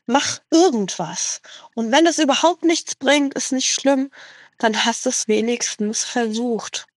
Mach irgendwas. Und wenn es überhaupt nichts bringt, ist nicht schlimm, dann hast du es wenigstens versucht.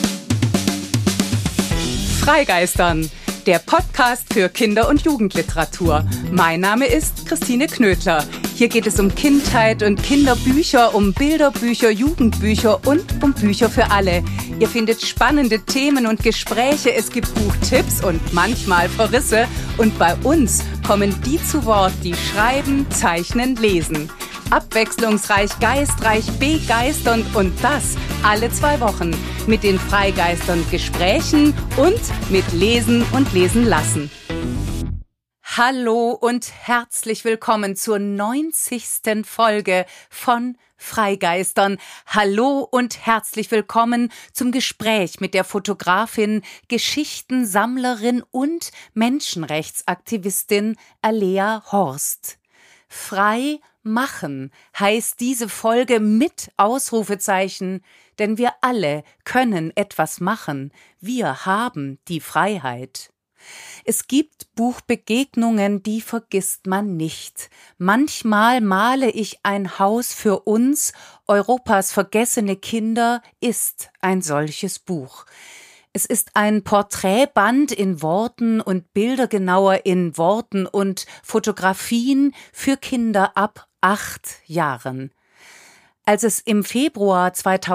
Freigeistern, der Podcast für Kinder- und Jugendliteratur. Mein Name ist Christine Knödler. Hier geht es um Kindheit und Kinderbücher, um Bilderbücher, Jugendbücher und um Bücher für alle. Ihr findet spannende Themen und Gespräche, es gibt Buchtipps und manchmal Verrisse. Und bei uns kommen die zu Wort, die schreiben, zeichnen, lesen. Abwechslungsreich, geistreich, begeisternd und das alle 2 Wochen mit den Freigeistern Gesprächen und mit Lesen und Lesen lassen. Hallo und herzlich willkommen zur 90. Folge von Freigeistern. Hallo und herzlich willkommen zum Gespräch mit der Fotografin, Geschichtensammlerin und Menschenrechtsaktivistin Alea Horst. Frei machen heißt diese Folge mit Ausrufezeichen, denn wir alle können etwas machen. Wir haben die Freiheit. Es gibt Buchbegegnungen, die vergisst man nicht. Manchmal male ich ein Haus für uns. Europas vergessene Kinder ist ein solches Buch. Es ist ein Porträtband in Worten und Bilder, genauer in Worten und Fotografien für Kinder ab 8 Jahren. Als es im Februar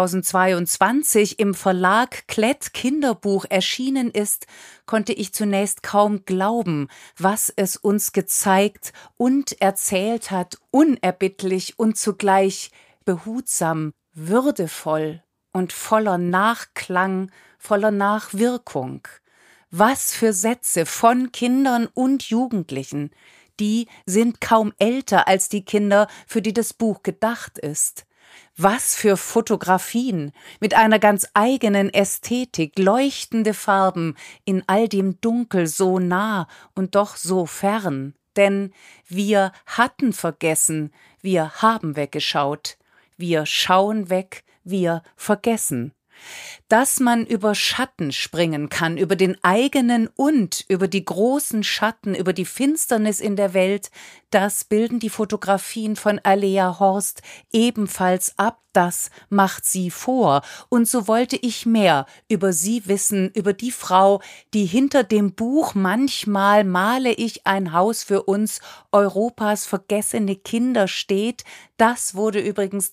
2022 im Verlag Klett Kinderbuch erschienen ist, konnte ich zunächst kaum glauben, was es uns gezeigt und erzählt hat, unerbittlich und zugleich behutsam, würdevoll und voller Nachklang, voller Nachwirkung. Was für Sätze von Kindern und Jugendlichen, die sind kaum älter als die Kinder, für die das Buch gedacht ist. Was für Fotografien mit einer ganz eigenen Ästhetik, leuchtende Farben in all dem Dunkel so nah und doch so fern. Denn wir hatten vergessen, wir haben weggeschaut, wir schauen weg, wir vergessen. Dass man über Schatten springen kann, über den eigenen und über die großen Schatten, über die Finsternis in der Welt, das bilden die Fotografien von Alea Horst ebenfalls ab, das macht sie vor. Und so wollte ich mehr über sie wissen, über die Frau, die hinter dem Buch Manchmal male ich ein Haus für uns, Europas vergessene Kinder steht. Das wurde übrigens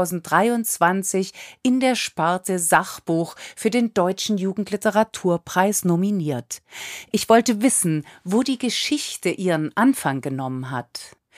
2023 in der Sparte Sachbuch für den Deutschen Jugendliteraturpreis nominiert. Ich wollte wissen, wo die Geschichte ihren Anfang genommen hat.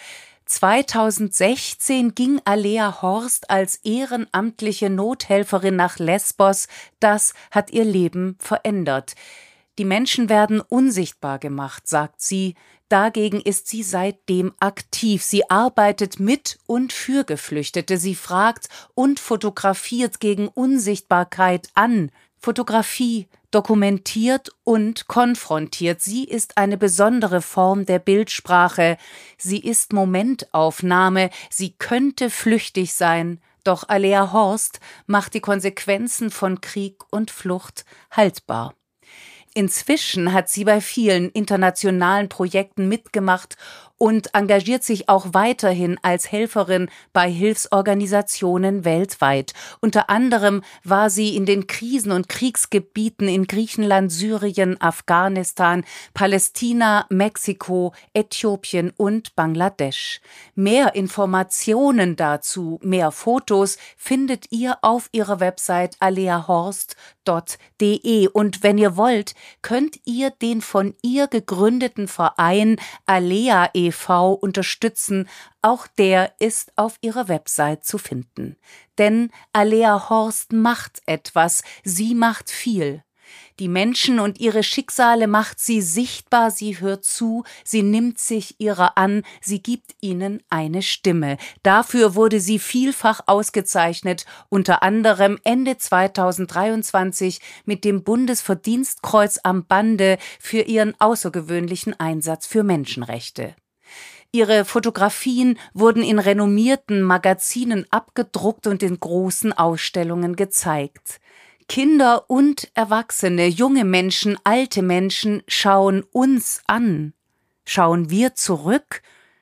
2016 ging Alea Horst als ehrenamtliche Nothelferin nach Lesbos. Das hat ihr Leben verändert. Die Menschen werden unsichtbar gemacht, sagt sie. Dagegen ist sie seitdem aktiv. Sie arbeitet mit und für Geflüchtete. Sie fragt und fotografiert gegen Unsichtbarkeit an. Fotografie dokumentiert und konfrontiert. Sie ist eine besondere Form der Bildsprache. Sie ist Momentaufnahme. Sie könnte flüchtig sein. Doch Alea Horst macht die Konsequenzen von Krieg und Flucht haltbar. Inzwischen hat sie bei vielen internationalen Projekten mitgemacht und engagiert sich auch weiterhin als Helferin bei Hilfsorganisationen weltweit. Unter anderem war sie in den Krisen- und Kriegsgebieten in Griechenland, Syrien, Afghanistan, Palästina, Mexiko, Äthiopien und Bangladesch. Mehr Informationen dazu, mehr Fotos findet ihr auf ihrer Website aleahorst.de. Und wenn ihr wollt, könnt ihr den von ihr gegründeten Verein Alea e.V. unterstützen. Auch der ist auf ihrer Website zu finden. Denn Alea Horst macht etwas, sie macht viel. Die Menschen und ihre Schicksale macht sie sichtbar, sie hört zu, sie nimmt sich ihrer an, sie gibt ihnen eine Stimme. Dafür wurde sie vielfach ausgezeichnet, unter anderem Ende 2023 mit dem Bundesverdienstkreuz am Bande für ihren außergewöhnlichen Einsatz für Menschenrechte. Ihre Fotografien wurden in renommierten Magazinen abgedruckt und in großen Ausstellungen gezeigt. Kinder und Erwachsene, junge Menschen, alte Menschen schauen uns an. Schauen wir zurück?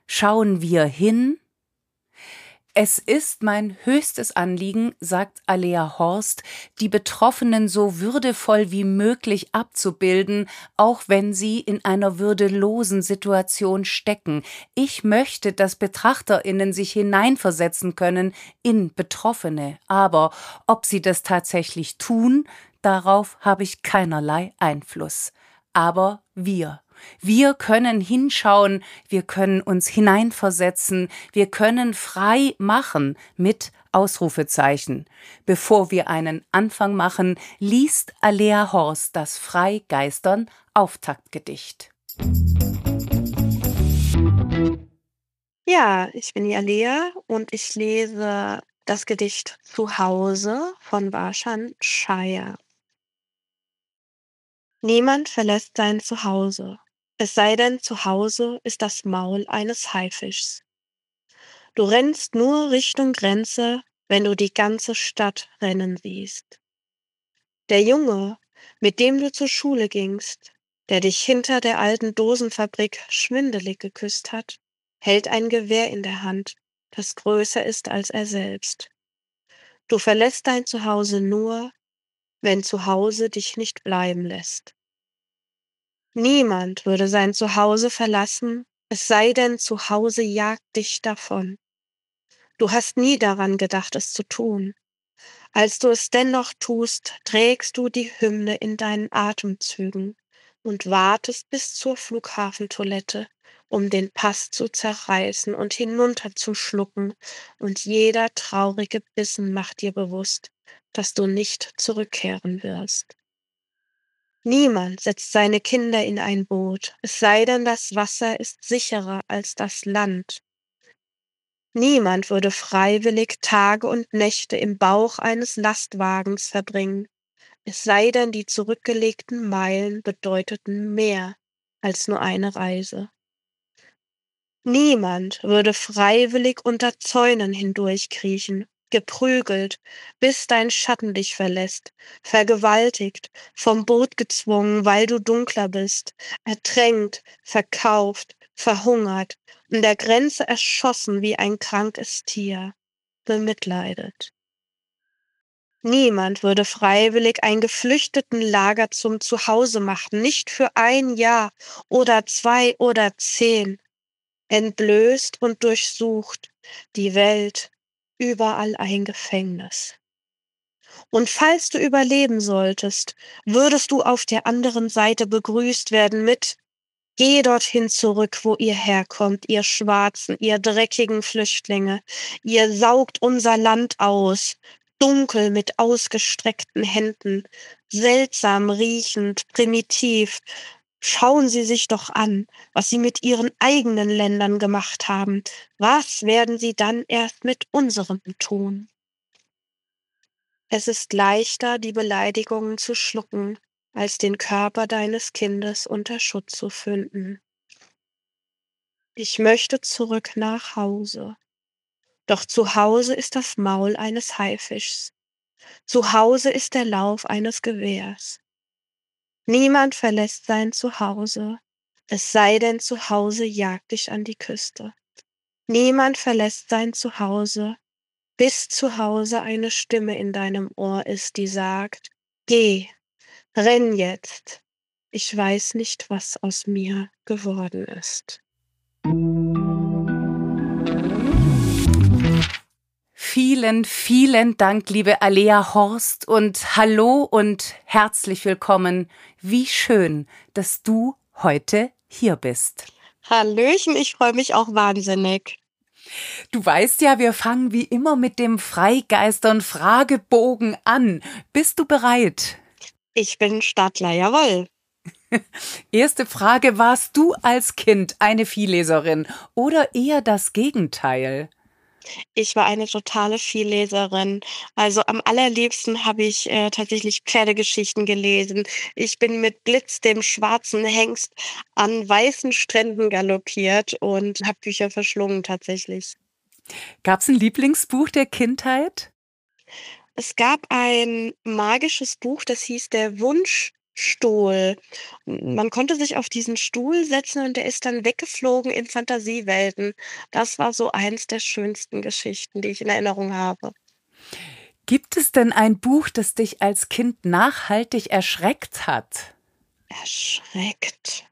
Schauen wir hin? Es ist mein höchstes Anliegen, sagt Alea Horst, die Betroffenen so würdevoll wie möglich abzubilden, auch wenn sie in einer würdelosen Situation stecken. Ich möchte, dass BetrachterInnen sich hineinversetzen können in Betroffene. Aber ob sie das tatsächlich tun, darauf habe ich keinerlei Einfluss. Aber wir können hinschauen, wir können uns hineinversetzen, wir können frei machen mit Ausrufezeichen. Bevor wir einen Anfang machen, liest Alea Horst das Freigeistern Auftaktgedicht. Ja, ich bin die Alea und ich lese das Gedicht Zuhause von Warsan Shire. Niemand verlässt sein Zuhause, es sei denn, zu Hause ist das Maul eines Haifischs. Du rennst nur Richtung Grenze, wenn du die ganze Stadt rennen siehst. Der Junge, mit dem du zur Schule gingst, der dich hinter der alten Dosenfabrik schwindelig geküsst hat, hält ein Gewehr in der Hand, das größer ist als er selbst. Du verlässt dein Zuhause nur, wenn zu Hause dich nicht bleiben lässt. Niemand würde sein Zuhause verlassen, es sei denn, zu Hause jagt dich davon. Du hast nie daran gedacht, es zu tun. Als du es dennoch tust, trägst du die Hymne in deinen Atemzügen und wartest bis zur Flughafentoilette, um den Pass zu zerreißen und hinunterzuschlucken, und jeder traurige Bissen macht dir bewusst, dass du nicht zurückkehren wirst. Niemand setzt seine Kinder in ein Boot, es sei denn, das Wasser ist sicherer als das Land. Niemand würde freiwillig Tage und Nächte im Bauch eines Lastwagens verbringen, es sei denn, die zurückgelegten Meilen bedeuteten mehr als nur eine Reise. Niemand würde freiwillig unter Zäunen hindurchkriechen, geprügelt, bis dein Schatten dich verlässt, vergewaltigt, vom Boot gezwungen, weil du dunkler bist, ertränkt, verkauft, verhungert, an der Grenze erschossen wie ein krankes Tier, bemitleidet. Niemand würde freiwillig ein Geflüchtetenlager zum Zuhause machen, nicht für 1 Jahr oder 2 oder 10. Entblößt und durchsucht, die Welt, überall ein Gefängnis. Und falls du überleben solltest, würdest du auf der anderen Seite begrüßt werden mit: Geh dorthin zurück, wo ihr herkommt, ihr Schwarzen, ihr dreckigen Flüchtlinge. Ihr saugt unser Land aus, dunkel mit ausgestreckten Händen, seltsam riechend, primitiv. Schauen Sie sich doch an, was Sie mit Ihren eigenen Ländern gemacht haben. Was werden Sie dann erst mit unserem tun? Es ist leichter, die Beleidigungen zu schlucken, als den Körper deines Kindes unter Schutz zu finden. Ich möchte zurück nach Hause. Doch zu Hause ist das Maul eines Haifischs. Zu Hause ist der Lauf eines Gewehrs. Niemand verlässt sein Zuhause, es sei denn, zu Hause jagt dich an die Küste. Niemand verlässt sein Zuhause, bis zu Hause eine Stimme in deinem Ohr ist, die sagt: Geh, renn jetzt. Ich weiß nicht, was aus mir geworden ist. Vielen, vielen Dank, liebe Alea Horst, und hallo und herzlich willkommen. Wie schön, dass du heute hier bist. Hallöchen, ich freue mich auch wahnsinnig. Du weißt ja, wir fangen wie immer mit dem Freigeistern-Fragebogen an. Bist du bereit? Ich bin Stadler, jawohl. Erste Frage: Warst du als Kind eine Vielleserin oder eher das Gegenteil? Ich war eine totale Vielleserin. Also, am allerliebsten habe ich, tatsächlich Pferdegeschichten gelesen. Ich bin mit Blitz, dem schwarzen Hengst, an weißen Stränden galoppiert und habe Bücher verschlungen tatsächlich. Gab's ein Lieblingsbuch der Kindheit? Es gab ein magisches Buch, das hieß „Der Wunsch Stuhl. Man konnte sich auf diesen Stuhl setzen und der ist dann weggeflogen in Fantasiewelten. Das war so eins der schönsten Geschichten, die ich in Erinnerung habe. Gibt es denn ein Buch, das dich als Kind nachhaltig erschreckt hat? Erschreckt.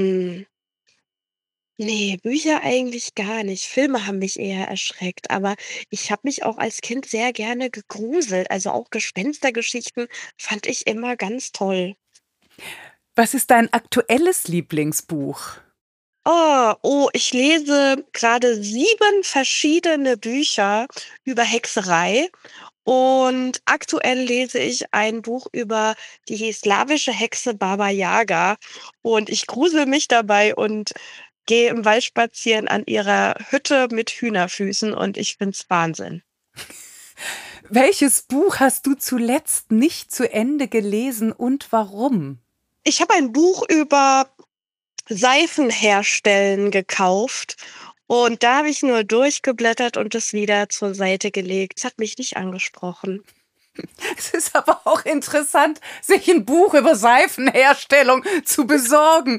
Ne, Bücher eigentlich gar nicht. Filme haben mich eher erschreckt, aber ich habe mich auch als Kind sehr gerne gegruselt. Also, auch Gespenstergeschichten fand ich immer ganz toll. Was ist dein aktuelles Lieblingsbuch? Ich lese gerade 7 verschiedene Bücher über Hexerei und aktuell lese ich ein Buch über die slawische Hexe Baba Yaga und ich grusel mich dabei und gehe im Wald spazieren an ihrer Hütte mit Hühnerfüßen und ich find's Wahnsinn. Welches Buch hast du zuletzt nicht zu Ende gelesen und warum? Ich habe ein Buch über Seifen herstellen gekauft und da habe ich nur durchgeblättert und es wieder zur Seite gelegt. Es hat mich nicht angesprochen. Es ist aber auch interessant, sich ein Buch über Seifenherstellung zu besorgen.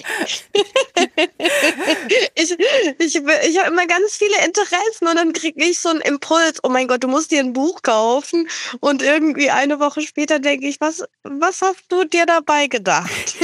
Ich ich habe immer ganz viele Interessen und dann kriege ich so 'n Impuls: „Oh mein Gott, du musst dir 'n Buch kaufen." Und irgendwie eine Woche später denke ich: „Was hast du dir dabei gedacht?"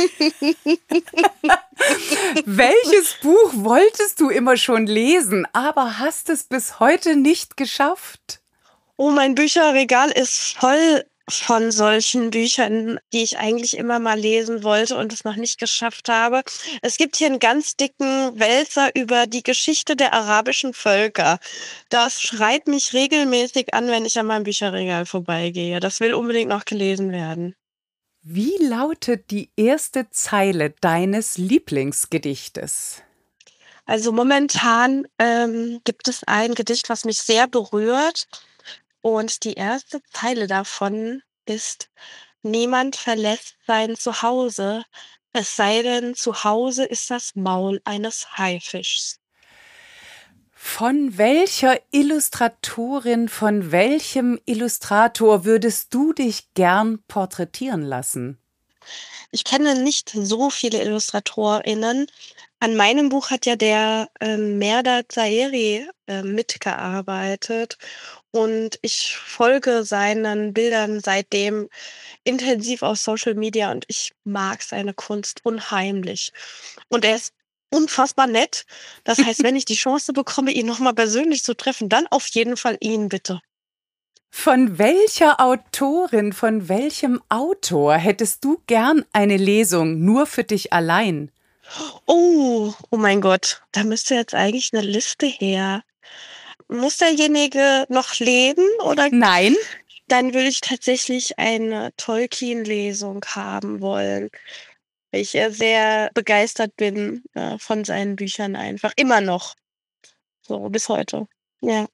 Welches Buch wolltest du immer schon lesen, aber hast es bis heute nicht geschafft? Oh, mein Bücherregal ist voll von solchen Büchern, die ich eigentlich immer mal lesen wollte und es noch nicht geschafft habe. Es gibt hier 'n ganz dicken Wälzer über die Geschichte der arabischen Völker. Das schreit mich regelmäßig an, wenn ich an meinem Bücherregal vorbeigehe. Das will unbedingt noch gelesen werden. Wie lautet die erste Zeile deines Lieblingsgedichtes? Also, momentan, gibt es ein Gedicht, was mich sehr berührt und die erste Zeile davon ist: „Niemand verlässt sein Zuhause, es sei denn, zu Hause ist das Maul eines Haifischs." Von welcher Illustratorin, von welchem Illustrator würdest du dich gern porträtieren lassen? Ich kenne nicht so viele IllustratorInnen. An meinem Buch hat ja der, Mehrdad Zaeri, mitgearbeitet und ich folge seinen Bildern seitdem intensiv auf Social Media und ich mag seine Kunst unheimlich. Und er ist unfassbar nett. Das heißt, wenn ich die Chance bekomme, ihn noch mal persönlich zu treffen, dann auf jeden Fall ihn, bitte. Von welcher Autorin, von welchem Autor hättest du gern eine Lesung nur für dich allein? Oh mein Gott, da müsste jetzt eigentlich eine Liste her. Muss derjenige noch leben oder Nein? dann würde ich tatsächlich eine Tolkien-Lesung haben wollen, weil ich ja sehr begeistert bin, von seinen Büchern einfach, immer noch, so bis heute. Ja.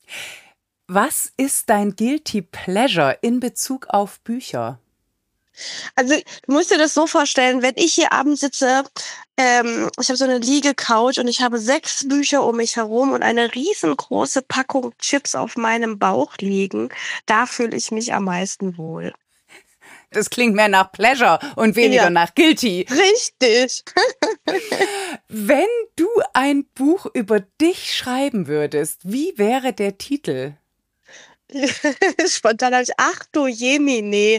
Was ist dein Guilty Pleasure in Bezug auf Bücher? Also, du musst dir das so vorstellen, wenn ich hier abends sitze, ich habe so 'ne Liege-Couch und ich habe 6 Bücher um mich herum und eine riesengroße Packung Chips auf meinem Bauch liegen, da fühle ich mich am meisten wohl. Das klingt mehr nach Pleasure und weniger Ja, nach Guilty. richtig. Wenn du ein Buch über dich schreiben würdest, wie wäre der Titel? Spontan habe ich: „Ach du Jemine."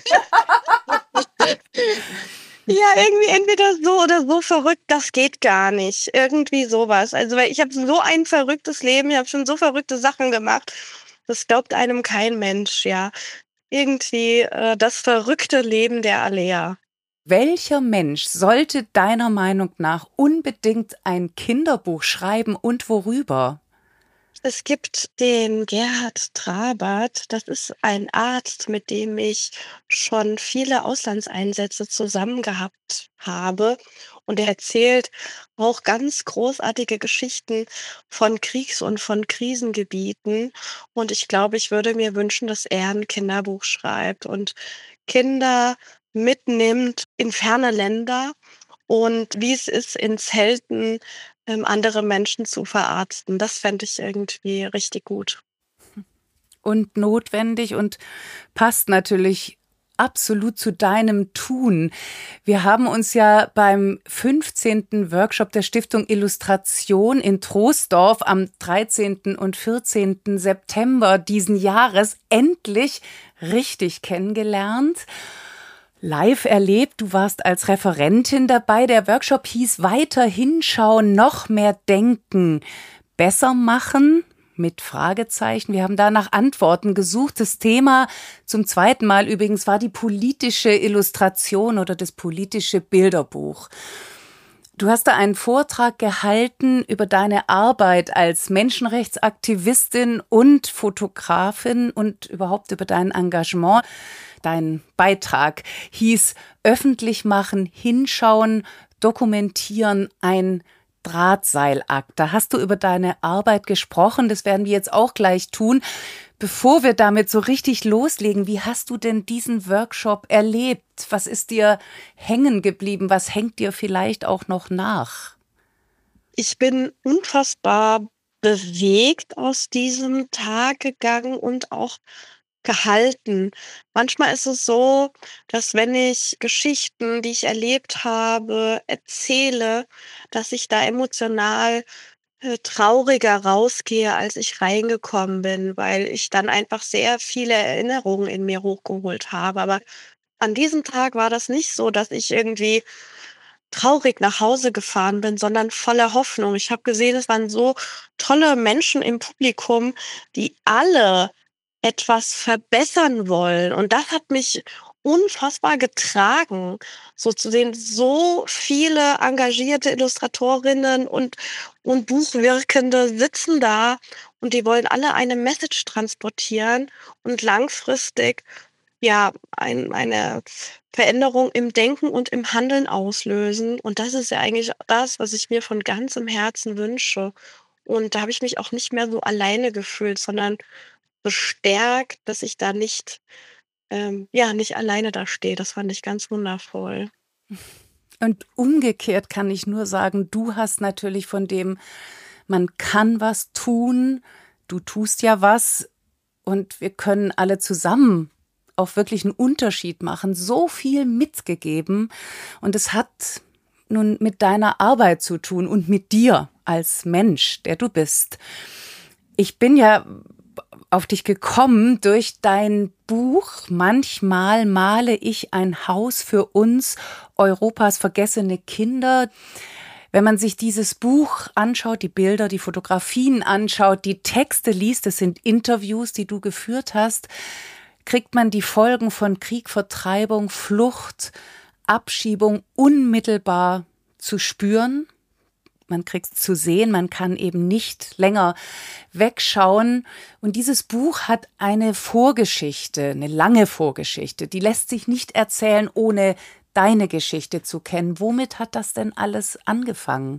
Ja, irgendwie entweder so oder so verrückt, das geht gar nicht. Irgendwie so was. Also, weil ich habe so ein verrücktes Leben, ich habe schon so verrückte Sachen gemacht. Das glaubt einem kein Mensch, ja. Irgendwie, das verrückte Leben der Alea. Welcher Mensch sollte deiner Meinung nach unbedingt ein Kinderbuch schreiben und worüber? Es gibt den Gerhard Trabert, das ist ein Arzt, mit dem ich schon viele Auslandseinsätze zusammen gehabt habe. Und er erzählt auch ganz großartige Geschichten von Kriegs- und von Krisengebieten. Und ich glaube, ich würde mir wünschen, dass er ein Kinderbuch schreibt und Kinder mitnimmt in ferne Länder und wie es ist, in Zelten, andere Menschen zu verarzten. Das fände ich irgendwie richtig gut. Und notwendig und passt natürlich absolut zu deinem Tun. Wir haben uns ja beim 15. Workshop der Stiftung Illustration in Troisdorf am 13. und 14. September diesen Jahres endlich richtig kennengelernt. Live erlebt, du warst als Referentin dabei. Der Workshop hieß Weiter hinschauen, noch mehr denken, besser machen mit Fragezeichen. Wir haben da nach Antworten gesucht. Das Thema zum zweiten Mal übrigens war die politische Illustration oder das politische Bilderbuch. Du hast da einen Vortrag gehalten über deine Arbeit als Menschenrechtsaktivistin und Fotografin und überhaupt über dein Engagement. Dein Beitrag hieß Öffentlich machen, hinschauen, dokumentieren, ein Drahtseilakt. Da hast du über deine Arbeit gesprochen, das werden wir jetzt auch gleich tun. Bevor wir damit so richtig loslegen, wie hast du denn diesen Workshop erlebt? Was ist dir hängen geblieben? Was hängt dir vielleicht auch noch nach? Ich bin unfassbar bewegt aus diesem Tag gegangen und auch gehalten. Manchmal ist es so, dass wenn ich Geschichten, die ich erlebt habe, erzähle, dass ich da emotional trauriger rausgehe, als ich reingekommen bin, weil ich dann einfach sehr viele Erinnerungen in mir hochgeholt habe. Aber an diesem Tag war das nicht so, dass ich irgendwie traurig nach Hause gefahren bin, sondern voller Hoffnung. Ich habe gesehen, es waren so tolle Menschen im Publikum, die alle etwas verbessern wollen. Und das hat mich unfassbar getragen, so zu sehen, so viele engagierte Illustratorinnen und Buchwirkende sitzen da und die wollen alle eine Message transportieren und langfristig ja eine Veränderung im Denken und im Handeln auslösen. Und das ist ja eigentlich das, was ich mir von ganzem Herzen wünsche. Und da habe ich mich auch nicht mehr so alleine gefühlt, sondern bestärkt, dass ich da nicht alleine da stehe. Das fand ich ganz wundervoll. Und umgekehrt kann ich nur sagen, du hast natürlich von dem, man kann was tun, du tust ja was und wir können alle zusammen auch wirklich einen Unterschied machen, so viel mitgegeben. Und es hat nun mit deiner Arbeit zu tun und mit dir als Mensch, der du bist. Ich bin ja auf dich gekommen durch dein Buch Manchmal male ich ein Haus für uns, Europas vergessene Kinder. Wenn man sich dieses Buch anschaut, die Bilder, die Fotografien anschaut, die Texte liest, das sind Interviews, die du geführt hast, kriegt man die Folgen von Krieg, Vertreibung, Flucht, Abschiebung unmittelbar zu spüren. Man kriegt es zu sehen, man kann eben nicht länger wegschauen. Und dieses Buch hat eine Vorgeschichte, eine lange Vorgeschichte. Die lässt sich nicht erzählen, ohne deine Geschichte zu kennen. Womit hat das denn alles angefangen?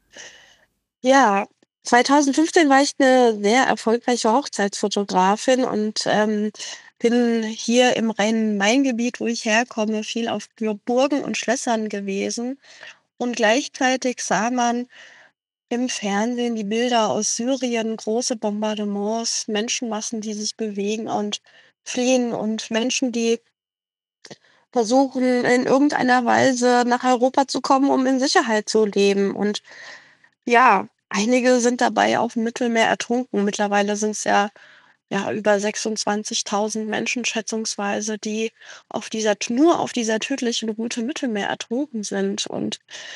Ja, 2015 war ich eine sehr erfolgreiche Hochzeitsfotografin und bin hier im Rhein-Main-Gebiet, wo ich herkomme, viel auf Burgen und Schlössern gewesen. Und gleichzeitig sah man im Fernsehen die Bilder aus Syrien, große Bombardements, Menschenmassen, die sich bewegen und fliehen und Menschen, die versuchen, in irgendeiner Weise nach Europa zu kommen, um in Sicherheit zu leben. Und ja, einige sind dabei aufm Mittelmeer ertrunken. Mittlerweile sind's ja über 26.000 Menschen schätzungsweise, die nur auf dieser tödlichen Route Mittelmeer ertrunken sind. Und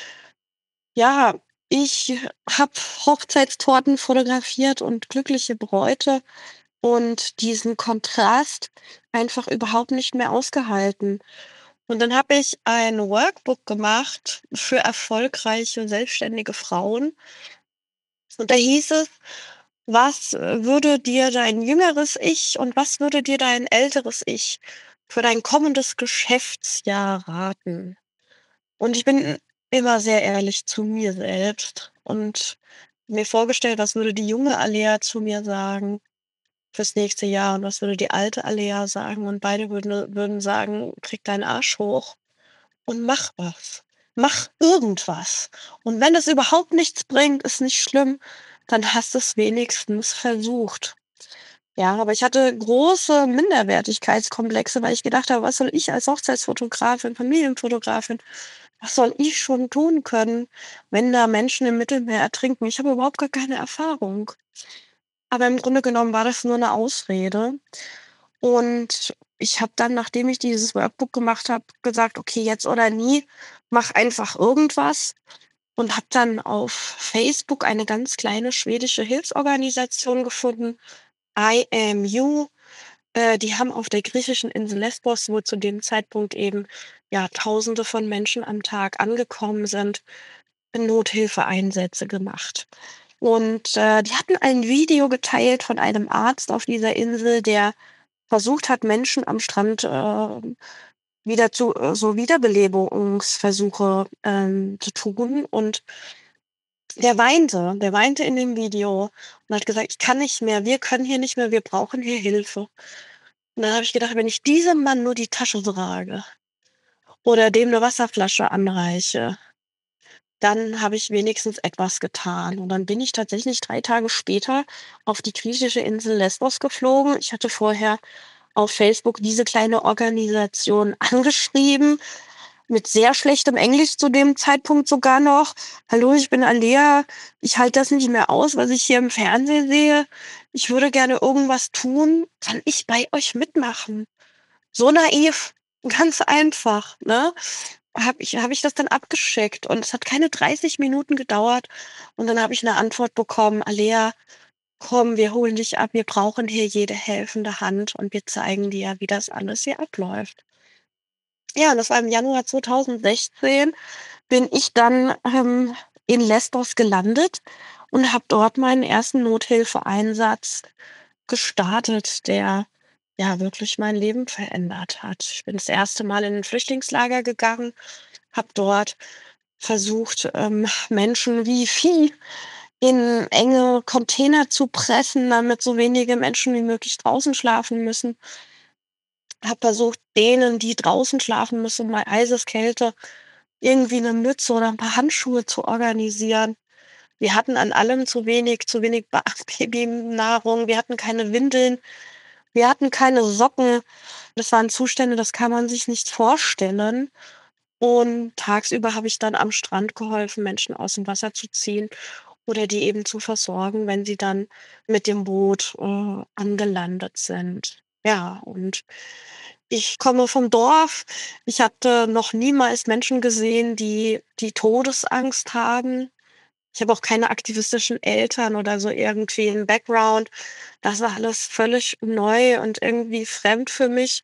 ja, ich habe Hochzeitstorten fotografiert und glückliche Bräute und diesen Kontrast einfach überhaupt nicht mehr ausgehalten. Und dann habe ich ein Workbook gemacht für erfolgreiche selbstständige Frauen. Und da hieß es: „Was würde dir dein jüngeres Ich und was würde dir dein älteres Ich für dein kommendes Geschäftsjahr raten?“ Und ich bin immer sehr ehrlich zu mir selbst und mir vorgestellt, was würde die junge Alea zu mir sagen fürs nächste Jahr und was würde die alte Alea sagen, und beide würden sagen: „Krieg deinen Arsch hoch und mach was. Mach irgendwas. Und wenn es überhaupt nichts bringt, ist nicht schlimm, dann hast du's wenigstens versucht.“ Ja, aber ich hatte große Minderwertigkeitskomplexe, weil ich gedacht habe: „Was soll ich als Hochzeitsfotografin, Familienfotografin, was soll ich schon tun können, wenn da Menschen im Mittelmeer ertrinken? Ich habe überhaupt gar keine Erfahrung." Aber im Grunde genommen war das nur 'ne Ausrede. Und ich habe dann, nachdem ich dieses Workbook gemacht habe, gesagt: „Okay, jetzt oder nie, mach einfach irgendwas." Und habe dann auf Facebook eine ganz kleine schwedische Hilfsorganisation gefunden, I Am You. Die haben auf der griechischen Insel Lesbos, wo zu dem Zeitpunkt eben, ja, Tausende von Menschen am Tag angekommen sind, Nothilfeeinsätze gemacht. Und, die hatten ein Video geteilt von einem Arzt auf dieser Insel, der versucht hat, Menschen am Strand, wieder zu so Wiederbelebungsversuche, zu tun. Und der weinte in dem Video und hat gesagt: „Ich kann nicht mehr, wir können hier nicht mehr, wir brauchen hier Hilfe." Und dann habe ich gedacht, wenn ich diesem Mann nur die Tasche trage oder dem 'ne Wasserflasche anreiche, dann habe ich wenigstens etwas getan. Und dann bin ich tatsächlich 3 Tage später auf die griechische Insel Lesbos geflogen. Ich hatte vorher auf Facebook diese kleine Organisation angeschrieben, mit sehr schlechtem Englisch zu dem Zeitpunkt sogar noch. „Hallo, ich bin Alea. Ich halte das nicht mehr aus, was ich hier im Fernsehen sehe. Ich würde gerne irgendwas tun. Kann ich bei euch mitmachen?" So naiv, ganz einfach, ne? Habe ich das dann abgeschickt und es hat keine 30 Minuten gedauert und dann habe ich 'ne Antwort bekommen: „Alea, komm, wir holen dich ab. Wir brauchen hier jede helfende Hand und wir zeigen dir, wie das alles hier abläuft." Ja, und das war im Januar 2016 bin ich dann, in Lesbos gelandet und habe dort meinen ersten Nothilfeeinsatz gestartet, der, ja, wirklich mein Leben verändert hat. Ich bin das erste Mal in 'n Flüchtlingslager gegangen, habe dort versucht, Menschen wie Vieh in enge Container zu pressen, damit so wenige Menschen wie möglich draußen schlafen müssen. Habe versucht, denen, die draußen schlafen müssen bei Eiseskälte, irgendwie 'ne Mütze oder 'n paar Handschuhe zu organisieren. Wir hatten an allem zu wenig Ba Babynahrung. Wir hatten keine Windeln. Wir hatten keine Socken. Das waren Zustände, das kann man sich nicht vorstellen. Und tagsüber habe ich dann am Strand geholfen, Menschen aus'm Wasser zu ziehen oder die eben zu versorgen, wenn sie dann mit dem Boot, angelandet sind. Ja, und ich komme vom Dorf. Ich hatte noch niemals Menschen gesehen, die Todesangst haben. Ich habe auch keine aktivistischen Eltern oder so irgendwie 'n Background. Das war alles völlig neu und irgendwie fremd für mich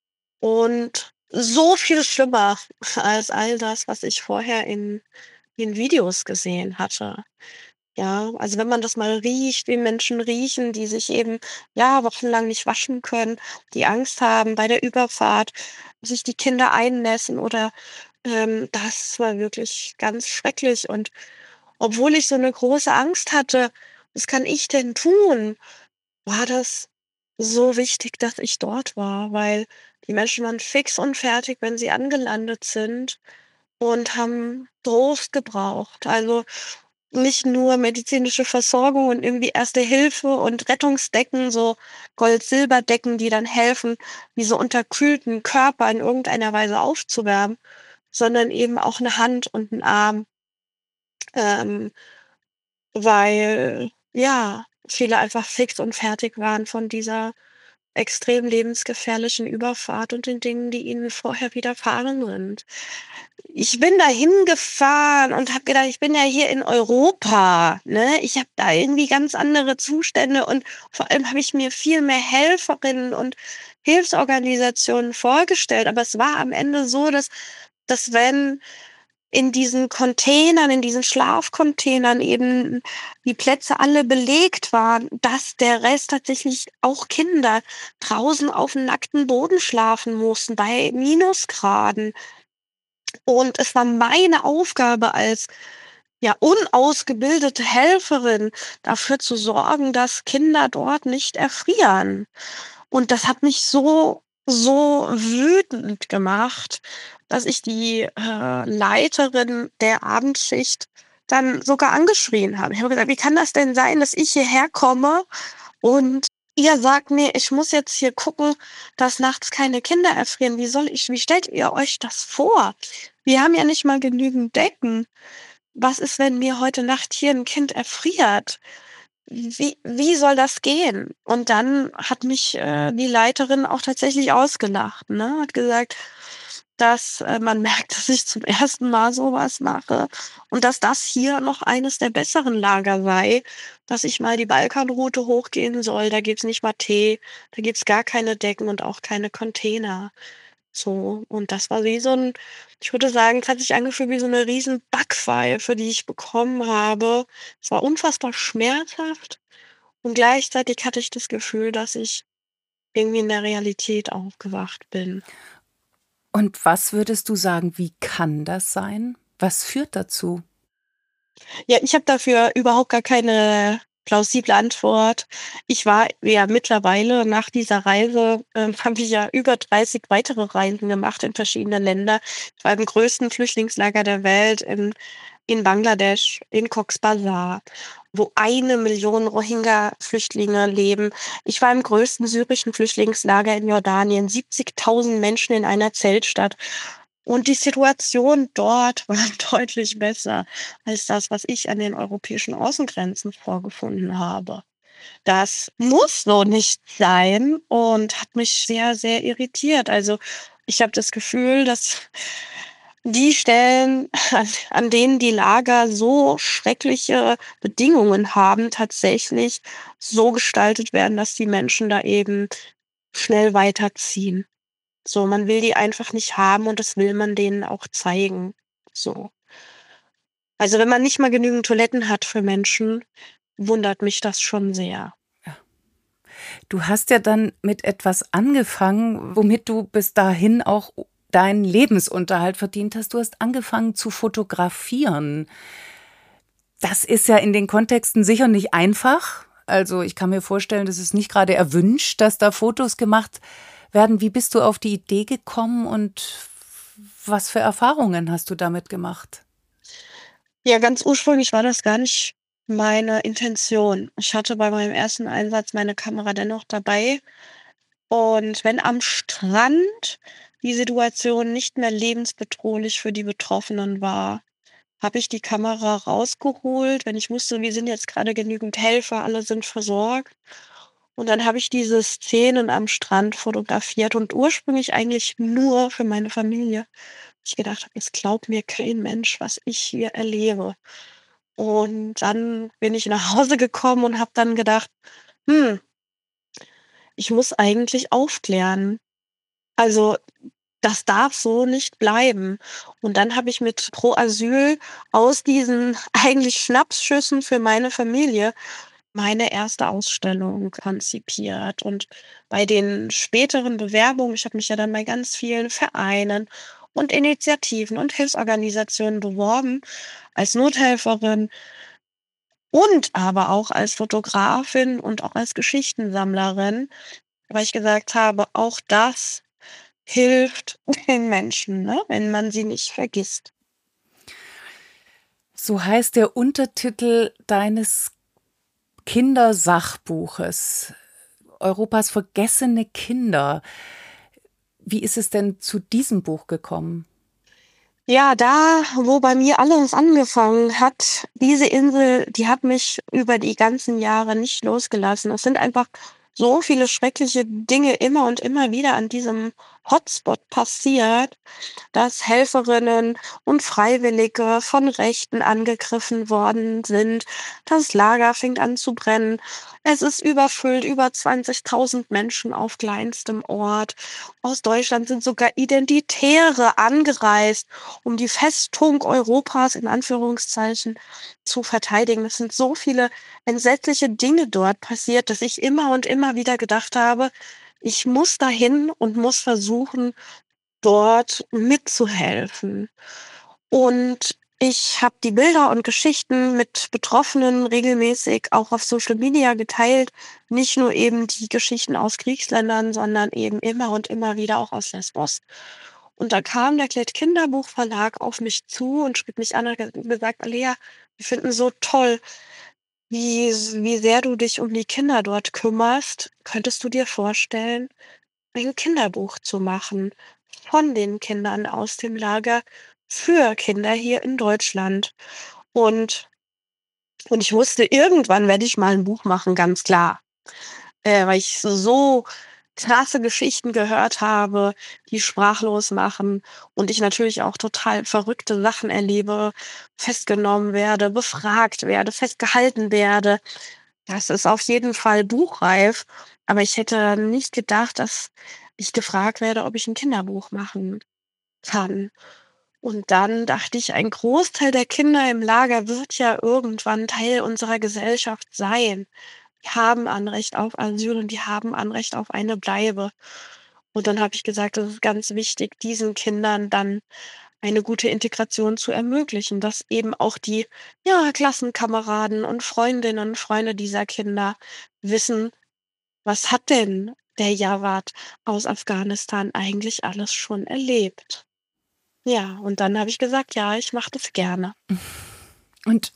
und so viel schlimmer als all das, was ich vorher in Videos gesehen hatte. Ja, also wenn man das mal riecht, wie Menschen riechen, die sich eben, ja, wochenlang nicht waschen können, die Angst haben bei der Überfahrt, sich die Kinder einnässen oder das war wirklich ganz schrecklich. Und obwohl ich so 'ne große Angst hatte: „Was kann ich denn tun?", war das so wichtig, dass ich dort war, weil die Menschen waren fix und fertig, wenn sie angelandet sind und haben Trost gebraucht. Also, nicht nur medizinische Versorgung und irgendwie Erste Hilfe und Rettungsdecken, so Gold-Silberdecken, die dann helfen, diese unterkühlten Körper in irgendeiner Weise aufzuwärmen, sondern eben auch 'ne Hand und 'n Arm, ähm, weil, ja, viele einfach fix und fertig waren von dieser extrem lebensgefährlichen Überfahrt und den Dingen, die ihnen vorher widerfahren sind. Ich bin da hingefahren und habe gedacht: „Ich bin ja hier in Europa, ne? Ich habe da irgendwie ganz andere Zustände und vor allem habe ich mir viel mehr Helferinnen und Hilfsorganisationen vorgestellt." Aber es war am Ende so, dass wenn in diesen Containern, in diesen Schlafcontainern eben die Plätze alle belegt waren, dass der Rest tatsächlich auch Kinder draußen aufm nackten Boden schlafen mussten bei Minusgraden. Und es war meine Aufgabe als, ja, unausgebildete Helferin, dafür zu sorgen, dass Kinder dort nicht erfrieren. Und das hat mich so wütend gemacht, dass ich die, Leiterin der Abendschicht dann sogar angeschrien habe. Ich habe gesagt: „Wie kann das denn sein, dass ich hierher komme und ihr sagt mir, ich muss jetzt hier gucken, dass nachts keine Kinder erfrieren. Wie stellt ihr euch das vor? Wir haben ja nicht mal genügend Decken. Was ist, wenn mir heute Nacht hier ein Kind erfriert? Wie soll das gehen? Und dann hat mich, die Leiterin auch tatsächlich ausgelacht, ne? Hat gesagt, dass, man merkt, dass ich zum ersten Mal so was mache und dass das hier noch eines der besseren Lager sei, dass ich mal die Balkanroute hochgehen soll. Da gibt's nicht mal Tee, da gibt's gar keine Decken und auch keine Container. So, und das war wie so 'n ich würde sagen, es hat sich angefühlt wie so 'ne riesen Backpfeife, die ich bekommen habe. Es war unfassbar schmerzhaft und gleichzeitig hatte ich das Gefühl, dass ich irgendwie in der Realität aufgewacht bin. Und was würdest du sagen, wie kann das sein? Was führt dazu? Ja, ich habe dafür überhaupt gar keine plausible Antwort. Ich war ja mittlerweile nach dieser Reise, habe ich ja über 30 weitere Reisen gemacht in verschiedene Länder. Ich war im größten Flüchtlingslager der Welt in Bangladesch, in Cox's Bazar, wo 1 Million Rohingya-Flüchtlinge leben. Ich war im größten syrischen Flüchtlingslager in Jordanien, 70.000 Menschen in einer Zeltstadt. Und die Situation dort war deutlich besser als das, was ich an den europäischen Außengrenzen vorgefunden habe. Das muss so nicht sein und hat mich sehr, sehr irritiert. Also, ich habe das Gefühl, dass die Stellen, an denen die Lager so schreckliche Bedingungen haben, tatsächlich so gestaltet werden, dass die Menschen da eben schnell weiterziehen. So, man will die einfach nicht haben und das will man denen auch zeigen. So. Also, wenn man nicht mal genügend Toiletten hat für Menschen, wundert mich das schon sehr. Ja. Du hast ja dann mit etwas angefangen, womit du bis dahin auch deinen Lebensunterhalt verdient hast. Du hast angefangen zu fotografieren. Das ist ja in den Kontexten sicher nicht einfach. Also ich kann mir vorstellen, das ist nicht gerade erwünscht, dass da Fotos gemacht werden. Wie bist du auf die Idee gekommen und was für Erfahrungen hast du damit gemacht? Ja, ganz ursprünglich war das gar nicht meine Intention. Ich hatte bei meinem ersten Einsatz meine Kamera dennoch dabei und wenn am Strand die Situation nicht mehr lebensbedrohlich für die Betroffenen war, habe ich die Kamera rausgeholt, wenn ich wusste, wir sind jetzt gerade genügend Helfer, alle sind versorgt. Und dann habe ich diese Szenen am Strand fotografiert und ursprünglich eigentlich nur für meine Familie. Ich gedacht habe: „Jetzt glaubt mir kein Mensch, was ich hier erlebe.“ Und dann bin ich nach Hause gekommen und habe dann gedacht: „Hm, ich muss eigentlich aufklären. Also, das darf so nicht bleiben.“ Und dann habe ich mit Pro Asyl aus diesen eigentlich Schnappschüssen für meine Familie meine erste Ausstellung konzipiert. Und bei den späteren Bewerbungen ich habe mich ja dann bei ganz vielen Vereinen und Initiativen und Hilfsorganisationen beworben als Nothelferin und aber auch als Fotografin und auch als Geschichtensammlerin, weil ich gesagt habe, auch das hilft den Menschen, ne, wenn man sie nicht vergisst. So heißt der Untertitel deines Kindersachbuches. Europas vergessene Kinder. Wie ist es denn zu diesem Buch gekommen? Ja, da, wo bei mir alles angefangen hat, diese Insel, die hat mich über die ganzen Jahre nicht losgelassen. Es sind einfach so viele schreckliche Dinge immer und immer wieder an diesem Hotspot passiert, dass Helferinnen und Freiwillige von Rechten angegriffen worden sind. Das Lager fängt an zu brennen. Es ist überfüllt, über 20.000 Menschen auf kleinstem Ort. Aus Deutschland sind sogar Identitäre angereist, um die Festung Europas in Anführungszeichen zu verteidigen. Es sind so viele entsetzliche Dinge dort passiert, dass ich immer und immer wieder gedacht habe, ich muss dahin und muss versuchen, dort mitzuhelfen. Und ich habe die Bilder und Geschichten mit Betroffenen regelmäßig auch auf Social Media geteilt. Nicht nur eben die Geschichten aus Kriegsländern, sondern eben immer und immer wieder auch aus Lesbos. Und da kam der Klett Kinderbuchverlag auf mich zu und schrieb mich an und hat gesagt: „Alea, wir finden so toll, wie sehr du dich um die Kinder dort kümmerst, könntest du dir vorstellen, ein Kinderbuch zu machen von den Kindern aus dem Lager für Kinder hier in Deutschland. Und und ich wusste, irgendwann werde ich mal ein Buch machen, ganz klar, weil ich so krasse Geschichten gehört habe, die sprachlos machen und ich natürlich auch total verrückte Sachen erlebe, festgenommen werde, befragt werde, festgehalten werde. Das ist auf jeden Fall buchreif, aber ich hätte nicht gedacht, dass ich gefragt werde, ob ich ein Kinderbuch machen kann. Und dann dachte ich, ein Großteil der Kinder im Lager wird ja irgendwann Teil unserer Gesellschaft sein. Die haben Anrecht auf Asyl und die haben Anrecht auf eine Bleibe. Und dann habe ich gesagt, es ist ganz wichtig, diesen Kindern dann eine gute Integration zu ermöglichen, dass eben auch die, ja, Klassenkameraden und Freundinnen und Freunde dieser Kinder wissen, was hat denn der Jawad aus Afghanistan eigentlich alles schon erlebt? Ja, und dann habe ich gesagt: „Ja, ich mache das gerne." Und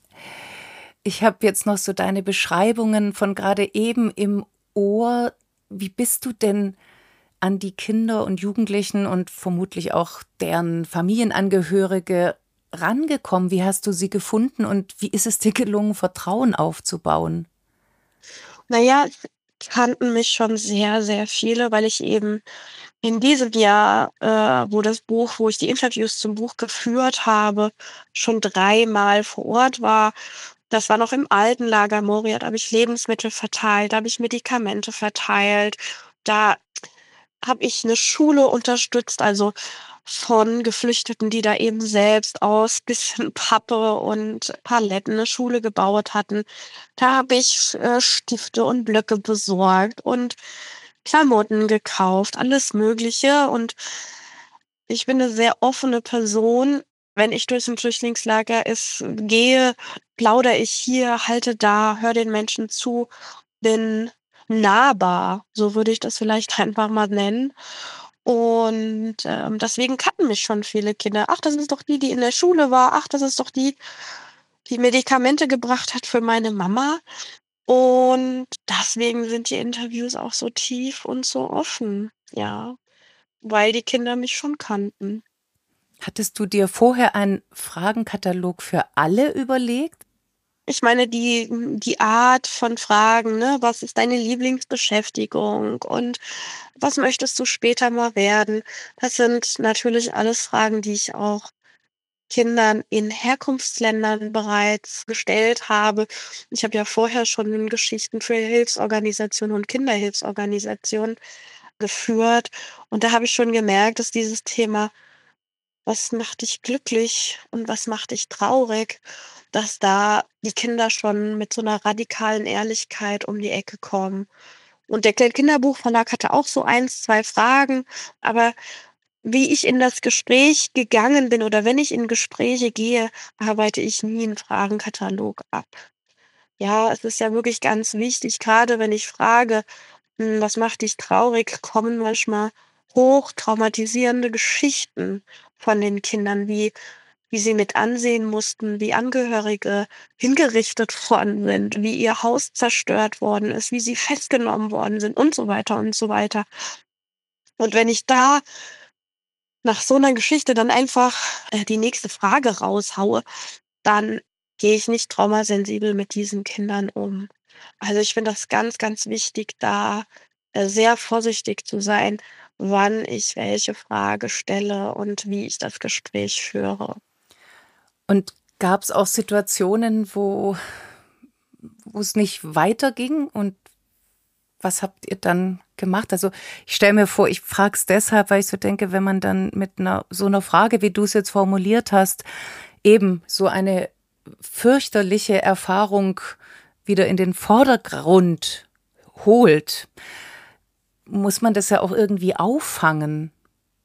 ich habe jetzt noch so deine Beschreibungen von gerade eben im Ohr. Wie bist du denn an die Kinder und Jugendlichen und vermutlich auch deren Familienangehörige rangekommen? Wie hast du sie gefunden und wie ist es dir gelungen, Vertrauen aufzubauen? Na ja, es kannten mich schon sehr, sehr viele, weil ich eben in diesem Jahr, wo ich die Interviews zum Buch geführt habe, schon dreimal vor Ort war. Das war noch im alten Lager Moria, da habe ich Lebensmittel verteilt, da habe ich Medikamente verteilt. Da habe ich 'ne Schule unterstützt, also von Geflüchteten, die da eben selbst aus bisschen Pappe und Paletten 'ne Schule gebaut hatten. Da habe ich, Stifte und Blöcke besorgt und Klamotten gekauft, alles Mögliche. Und ich bin 'ne sehr offene Person. Wenn ich durch 'n Flüchtlingslager gehe, plaudere ich hier, halte da, höre den Menschen zu, bin nahbar, so würde ich das vielleicht einfach mal nennen. Und, deswegen kannten mich schon viele Kinder. „Ach, das ist doch die, die in der Schule war. Ach, das ist doch die, die Medikamente gebracht hat für meine Mama." Und deswegen sind die Interviews auch so tief und so offen, ja, weil die Kinder mich schon kannten. Hattest du dir vorher einen Fragenkatalog für alle überlegt? Ich meine, die Art von Fragen, ne? Was ist deine Lieblingsbeschäftigung und was möchtest du später mal werden? Das sind natürlich alles Fragen, die ich auch Kindern in Herkunftsländern bereits gestellt habe. Ich habe ja vorher schon in Geschichten für Hilfsorganisationen und Kinderhilfsorganisationen geführt und da habe ich schon gemerkt, dass dieses Thema „Was macht dich glücklich und was macht dich traurig?", dass da die Kinder schon mit so 'ner radikalen Ehrlichkeit um die Ecke kommen. Und der Kinderbuchverlag hatte auch so 1, 2 Fragen, aber wie ich in das Gespräch gegangen bin oder wenn ich in Gespräche gehe, arbeite ich nie 'n Fragenkatalog ab. Ja, es ist ja wirklich ganz wichtig, grade wenn ich frage: „Was macht dich traurig?", kommen manchmal hochtraumatisierende Geschichten von den Kindern, wie sie mit ansehen mussten, wie Angehörige hingerichtet worden sind, wie ihr Haus zerstört worden ist, wie sie festgenommen worden sind und so weiter und so weiter. Und wenn ich da nach so 'ner Geschichte dann einfach, die nächste Frage raushaue, dann gehe ich nicht traumasensibel mit diesen Kindern um. Also, ich finde das ganz, ganz wichtig, da, sehr vorsichtig zu sein, wann ich welche Frage stelle und wie ich das Gespräch führe. Und gab es auch Situationen, wo es nicht weiterging und was habt ihr dann gemacht? Also, ich stelle mir vor, ich frage es deshalb, weil ich so denke, wenn man dann mit so einer Frage, wie du es jetzt formuliert hast, eben so eine fürchterliche Erfahrung wieder in den Vordergrund holt, muss man das ja auch irgendwie auffangen.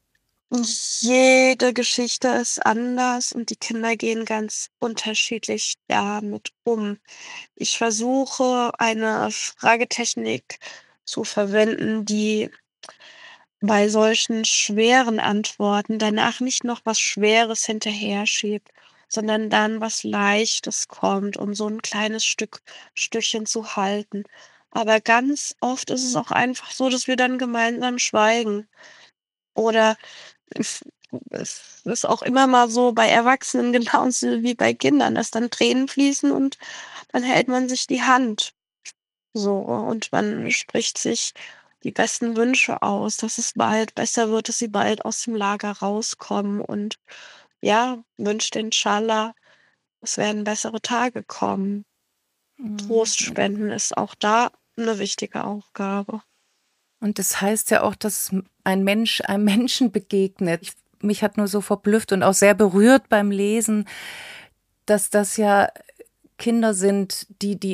Jede Geschichte ist anders und die Kinder gehen ganz unterschiedlich damit um. Ich versuche, eine Fragetechnik zu verwenden, die bei solchen schweren Antworten danach nicht noch was Schweres hinterher schiebt. sondern dann was Leichtes kommt, um so ein kleines Stückchen zu halten. Aber ganz oft ist es auch einfach so, dass wir dann gemeinsam schweigen. Oder es es ist auch immer mal so bei Erwachsenen genauso wie bei Kindern, dass dann Tränen fließen und dann hält man sich die Hand so und man spricht sich die besten Wünsche aus, dass es bald besser wird, dass sie bald aus dem Lager rauskommen und ja, wünscht Inshallah, es werden bessere Tage kommen. Trost Mhm. spenden ist auch da eine wichtige Aufgabe. Und das heißt ja auch, dass ein Mensch einem Menschen begegnet. Mich hat nur so verblüfft und auch sehr berührt beim Lesen, dass das ja Kinder sind,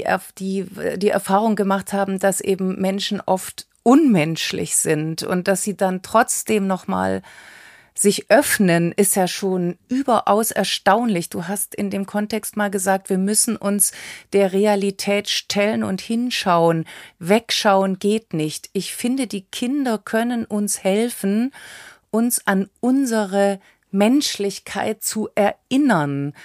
die Erfahrung gemacht haben, dass eben Menschen oft unmenschlich sind und dass sie dann trotzdem noch mal sich öffnen, ist ja schon überaus erstaunlich. Du hast in dem Kontext mal gesagt, wir müssen uns der Realität stellen und hinschauen. Wegschauen geht nicht. Ich finde, die Kinder können uns helfen, uns an unsere Menschlichkeit zu erinnern.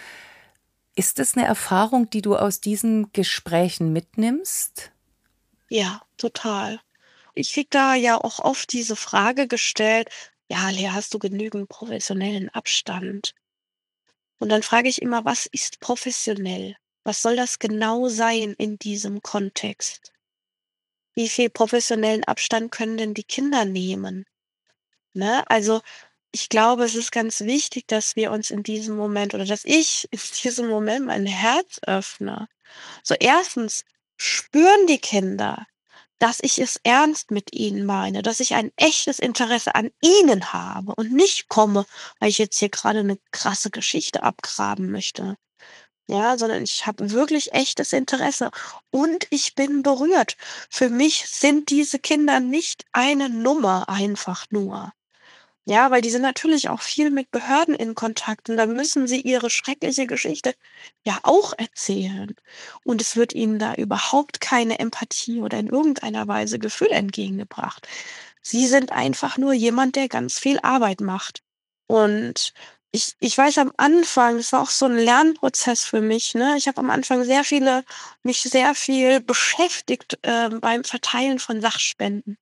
Ist es eine Erfahrung, die du aus diesen Gesprächen mitnimmst? Ja, total. Ich kriege da ja auch oft diese Frage gestellt: „Ja, Lea, hast du genügend professionellen Abstand?“ Und dann frage ich immer: „Was ist professionell? Was soll das genau sein in diesem Kontext? Wie viel professionellen Abstand können denn die Kinder nehmen?“ Ne? Also, ich glaube, es ist ganz wichtig, dass wir uns in diesem Moment oder dass ich in diesem Moment mein Herz öffne. So, erstens spüren die Kinder, dass ich es ernst mit ihnen meine, dass ich ein echtes Interesse an ihnen habe und nicht komme, weil ich jetzt hier gerade eine krasse Geschichte abgraben möchte. Ja, sondern ich habe wirklich echtes Interesse und ich bin berührt. Für mich sind diese Kinder nicht eine Nummer einfach nur. Ja, weil die sind natürlich auch viel mit Behörden in Kontakt und da müssen sie ihre schreckliche Geschichte ja auch erzählen. Und es wird ihnen da überhaupt keine Empathie oder in irgendeiner Weise Gefühl entgegengebracht. Sie sind einfach nur jemand, der ganz viel Arbeit macht. Und ich weiß am Anfang, das war auch so ein Lernprozess für mich, ne? Ich habe am Anfang mich sehr viel beschäftigt, beim Verteilen von Sachspenden.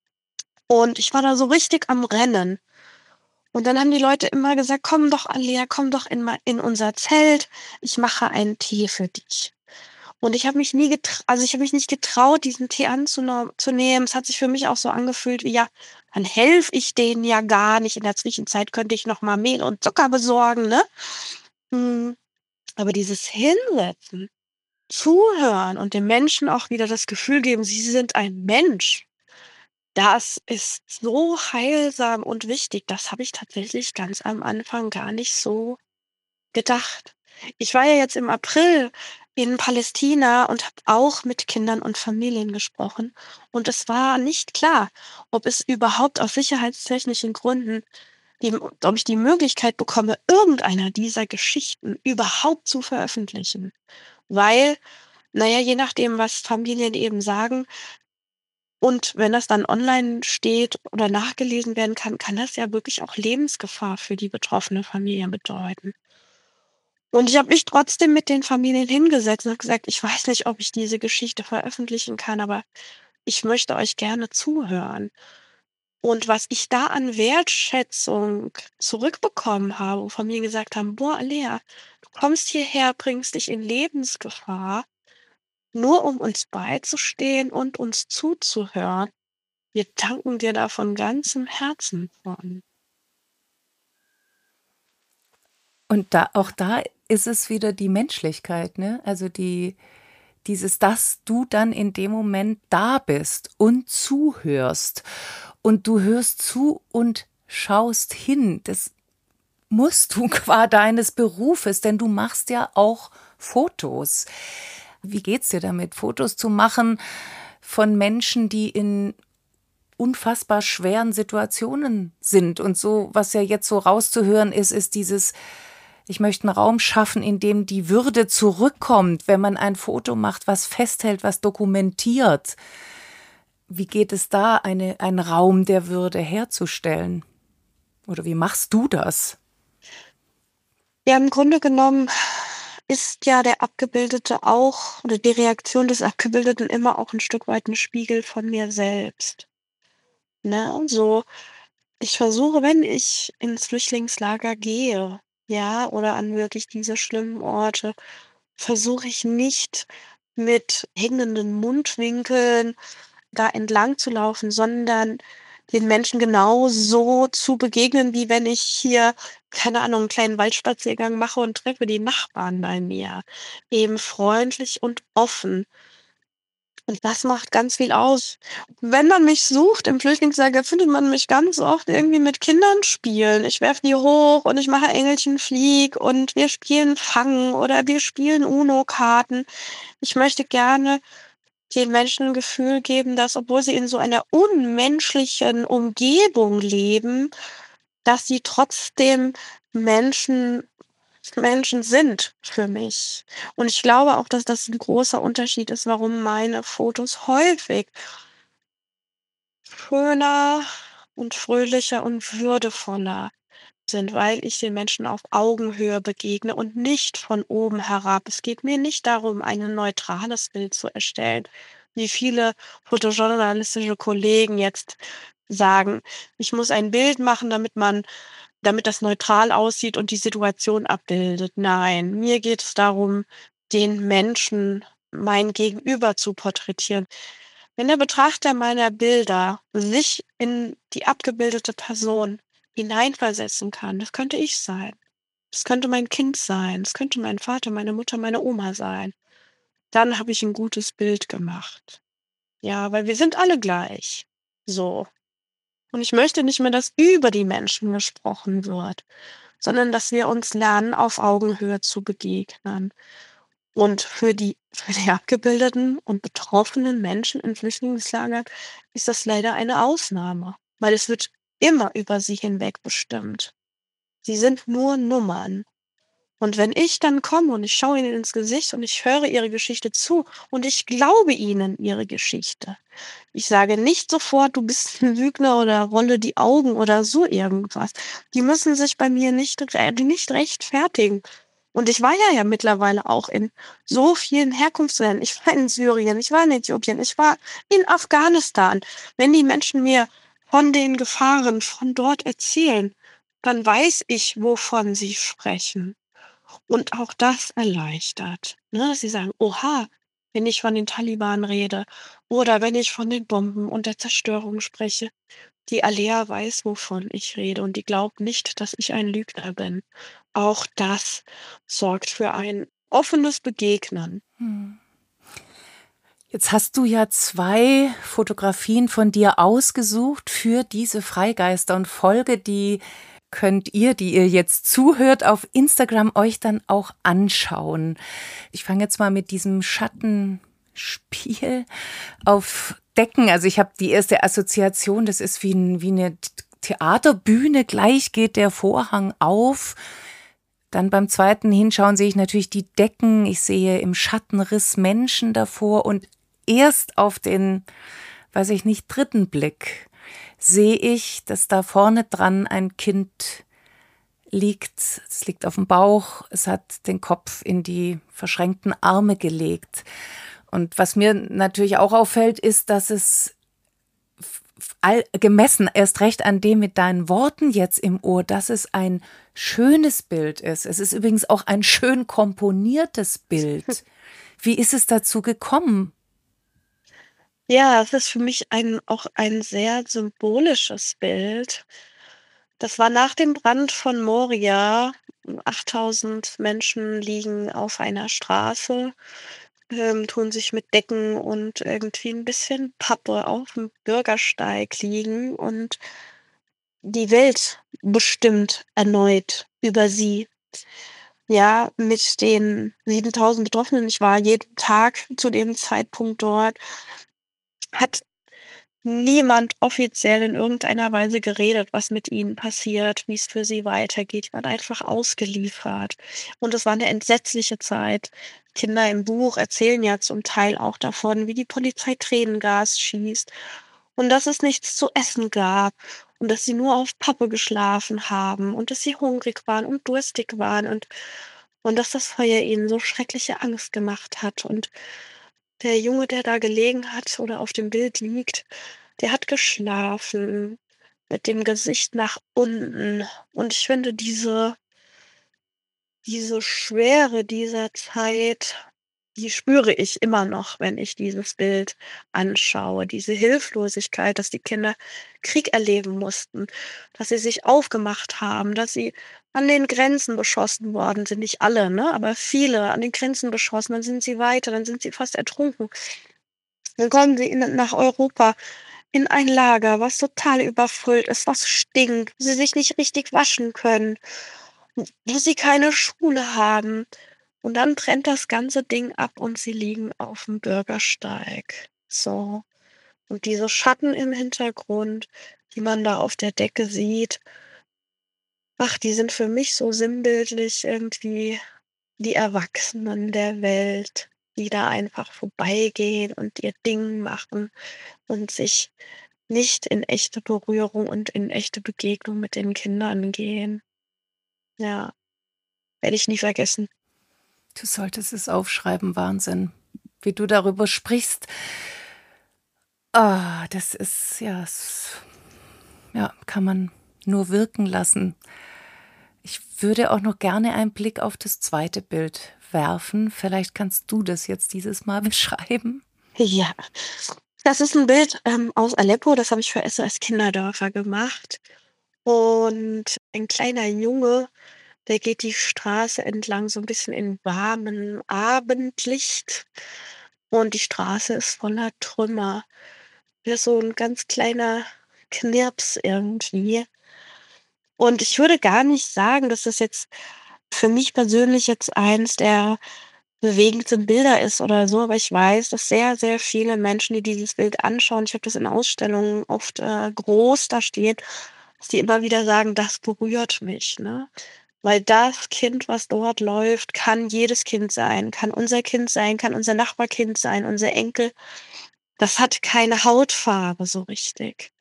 Und ich war da so richtig am Rennen. Und dann haben die Leute immer gesagt: „Komm doch, Alia, komm doch in unser Zelt. Ich mache einen Tee für dich.“ Und ich habe mich nicht getraut, diesen Tee zu nehmen. Es hat sich für mich auch so angefühlt wie: „Ja, dann helfe ich denen ja gar nicht. In der Zwischenzeit könnte ich noch mal Mehl und Zucker besorgen“, ne? Hm, aber dieses Hinsetzen, Zuhören und dem Menschen auch wieder das Gefühl geben, sie sind ein Mensch, das ist so heilsam und wichtig. Das habe ich tatsächlich ganz am Anfang gar nicht so gedacht. Ich war ja jetzt im April in Palästina und habe auch mit Kindern und Familien gesprochen. Und es war nicht klar, ob es überhaupt aus sicherheitstechnischen Gründen, ob ich die Möglichkeit bekomme, irgendeiner dieser Geschichten überhaupt zu veröffentlichen. Weil, naja, je nachdem, was Familien eben sagen, und wenn das dann online steht oder nachgelesen werden kann, kann das ja wirklich auch Lebensgefahr für die betroffene Familie bedeuten. Und ich habe mich trotzdem mit den Familien hingesetzt und habe gesagt: „Ich weiß nicht, ob ich diese Geschichte veröffentlichen kann, aber ich möchte euch gerne zuhören.“ Und was ich da an Wertschätzung zurückbekommen habe, wo Familien gesagt haben: „Boah, Lea, du kommst hierher, bringst dich in Lebensgefahr, nur um uns beizustehen und uns zuzuhören. Wir danken dir da von ganzem Herzen von.“ Und auch da ist es wieder die Menschlichkeit, ne? Also dass du dann in dem Moment da bist und zuhörst. Und du hörst zu und schaust hin. Das musst du qua deines Berufes, denn du machst ja auch Fotos. Wie geht's dir damit, Fotos zu machen von Menschen, die in unfassbar schweren Situationen sind? Und so, was ja jetzt so rauszuhören ist dieses, ich möchte einen Raum schaffen, in dem die Würde zurückkommt, wenn man ein Foto macht, was festhält, was dokumentiert. Wie geht es da, einen Raum der Würde herzustellen? Oder wie machst du das? Ja, im Grunde genommen ist ja der Abgebildete auch oder die Reaktion des Abgebildeten immer auch ein Stück weit ein Spiegel von mir selbst, ne? So, ich versuche, wenn ich ins Flüchtlingslager gehe, ja, oder an wirklich diese schlimmen Orte, versuche ich nicht mit hängenden Mundwinkeln da entlang zu laufen, sondern den Menschen genauso zu begegnen, wie wenn ich hier, keine Ahnung, 'n kleinen Waldspaziergang mache und treffe die Nachbarn bei mir. Eben freundlich und offen. Und das macht ganz viel aus. Wenn man mich sucht im Flüchtlingslager, findet man mich ganz oft irgendwie mit Kindern spielen. Ich werfe die hoch und ich mache Engelchen flieg und wir spielen Fangen oder wir spielen UNO-Karten. Ich möchte gerne den Menschen 'n Gefühl geben, dass, obwohl sie in so einer unmenschlichen Umgebung leben, dass sie trotzdem Menschen Menschen sind für mich. Und ich glaube auch, dass das 'n großer Unterschied ist, warum meine Fotos häufig schöner und fröhlicher und würdevoller sind, weil ich den Menschen auf Augenhöhe begegne und nicht von oben herab. Es geht mir nicht darum, ein neutrales Bild zu erstellen, wie viele fotojournalistische Kollegen jetzt sagen: „Ich muss ein Bild machen, damit das neutral aussieht und die Situation abbildet.“ Nein, mir geht es darum, den Menschen, mein Gegenüber zu porträtieren. Wenn der Betrachter meiner Bilder sich in die abgebildete Person hineinversetzen kann, das könnte ich sein. Das könnte mein Kind sein. Das könnte mein Vater, meine Mutter, meine Oma sein. Dann habe ich ein gutes Bild gemacht. Ja, weil wir sind alle gleich. So. Und ich möchte nicht mehr, dass über die Menschen gesprochen wird, sondern dass wir uns lernen, auf Augenhöhe zu begegnen. Und für die abgebildeten und betroffenen Menschen in Flüchtlingslagern ist das leider eine Ausnahme, weil es wird immer über sie hinweg bestimmt. Sie sind nur Nummern. Und wenn ich dann komme und ich schaue ihnen ins Gesicht und ich höre ihre Geschichte zu und ich glaube ihnen ihre Geschichte. Ich sage nicht sofort: „Du bist 'n Lügner“ oder rolle die Augen oder so irgendwas. Die müssen sich bei mir nicht rechtfertigen. Und ich war ja mittlerweile auch in so vielen Herkunftsländern. Ich war in Syrien, ich war in Äthiopien, ich war in Afghanistan. Wenn die Menschen mir von den Gefahren von dort erzählen, dann weiß ich, wovon sie sprechen. Und auch das erleichtert, ne, dass sie sagen: „Oha, wenn ich von den Taliban rede oder wenn ich von den Bomben und der Zerstörung spreche, die Alea weiß, wovon ich rede und die glaubt nicht, dass ich ein Lügner bin.“ Auch das sorgt für ein offenes Begegnen. Hm. Jetzt hast du ja 2 Fotografien von dir ausgesucht für diese Freigeister und Folge, die könnt ihr, die ihr jetzt zuhört, auf Instagram euch dann auch anschauen. Ich fange jetzt mal mit diesem Schattenspiel auf Decken. Also ich habe die erste Assoziation, das ist wie eine Theaterbühne, gleich geht der Vorhang auf. Dann beim zweiten Hinschauen sehe ich natürlich die Decken, ich sehe im Schattenriss Menschen davor und erst auf den, weiß ich nicht, dritten Blick sehe ich, dass da vorne dran ein Kind liegt. Es liegt auf dem Bauch, es hat den Kopf in die verschränkten Arme gelegt. Und was mir natürlich auch auffällt, ist, dass es gemessen, erst recht an dem mit deinen Worten jetzt im Ohr, dass es ein schönes Bild ist. Es ist übrigens auch ein schön komponiertes Bild. Wie ist es dazu gekommen? Ja, es ist für mich auch ein sehr symbolisches Bild. Das war nach dem Brand von Moria. 8.000 Menschen liegen auf einer Straße, tun sich mit Decken und irgendwie ein bisschen Pappe auf dem Bürgersteig liegen und die Welt bestimmt erneut über sie. Ja, mit den 7.000 Betroffenen, ich war jeden Tag zu dem Zeitpunkt dort, hat niemand offiziell in irgendeiner Weise geredet, was mit ihnen passiert, wie es für sie weitergeht. Die waren einfach ausgeliefert. Und es war eine entsetzliche Zeit. Kinder im Buch erzählen ja zum Teil auch davon, wie die Polizei Tränengas schießt und dass es nichts zu essen gab und dass sie nur auf Pappe geschlafen haben und dass sie hungrig waren und durstig waren und dass das Feuer ihnen so schreckliche Angst gemacht hat. Und der Junge, der da gelegen hat oder auf dem Bild liegt, der hat geschlafen mit dem Gesicht nach unten. Und ich finde diese Schwere dieser Zeit, die spüre ich immer noch, wenn ich dieses Bild anschaue. Diese Hilflosigkeit, dass die Kinder Krieg erleben mussten, dass sie sich aufgemacht haben, dass sie an den Grenzen beschossen worden sind. Nicht alle, ne, aber viele an den Grenzen beschossen. Dann sind sie weiter, dann sind sie fast ertrunken. Dann kommen sie nach Europa in ein Lager, was total überfüllt ist, was stinkt, wo sie sich nicht richtig waschen können, wo sie keine Schule haben. Und dann brennt das ganze Ding ab und sie liegen auf dem Bürgersteig. So. Und diese Schatten im Hintergrund, die man da auf der Decke sieht, ach, die sind für mich so sinnbildlich irgendwie die Erwachsenen der Welt, die da einfach vorbeigehen und ihr Ding machen und sich nicht in echte Berührung und in echte Begegnung mit den Kindern gehen. Ja, werde ich nie vergessen. Du solltest es aufschreiben, Wahnsinn. Wie du darüber sprichst. Ah, das ist, ja, kann man nur wirken lassen. Ich würde auch noch gerne einen Blick auf das zweite Bild werfen. Vielleicht kannst du das jetzt dieses Mal beschreiben. Ja, das ist ein Bild, aus Aleppo, das habe ich für SOS Kinderdörfer gemacht. Und ein kleiner Junge, der geht die Straße entlang, so ein bisschen in warmem Abendlicht und die Straße ist voller Trümmer. Der ist so 'n ganz kleiner Knirps irgendwie. Und ich würde gar nicht sagen, dass das jetzt für mich persönlich jetzt eins der bewegendsten Bilder ist oder so, aber ich weiß, dass sehr, sehr viele Menschen, die dieses Bild anschauen, ich habe das in Ausstellungen oft, groß da stehen, dass die immer wieder sagen: „Das berührt mich“, ne? Weil das Kind, was dort läuft, kann jedes Kind sein, kann unser Kind sein, kann unser Nachbarkind sein, unser Enkel. Das hat keine Hautfarbe so richtig.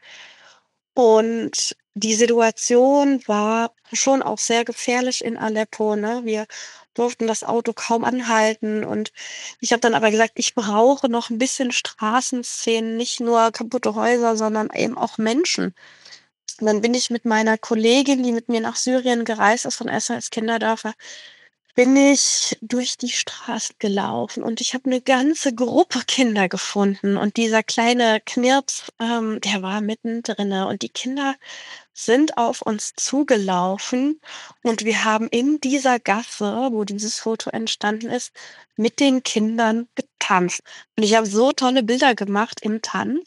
Und die Situation war schon auch sehr gefährlich in Aleppo, ne? Wir durften das Auto kaum anhalten und ich habe dann aber gesagt: „Ich brauche noch 'n bisschen Straßenszenen, nicht nur kaputte Häuser, sondern eben auch Menschen.“ Und dann bin ich mit meiner Kollegin, die mit mir nach Syrien gereist ist von SOS Kinderdörfer, bin ich durch die Straßen gelaufen und ich habe 'ne ganze Gruppe Kinder gefunden und dieser kleine Knirps, der war mittendrinne und die Kinder sind auf uns zugelaufen und wir haben in dieser Gasse, wo dieses Foto entstanden ist, mit den Kindern getanzt. Und ich habe so tolle Bilder gemacht im Tanz.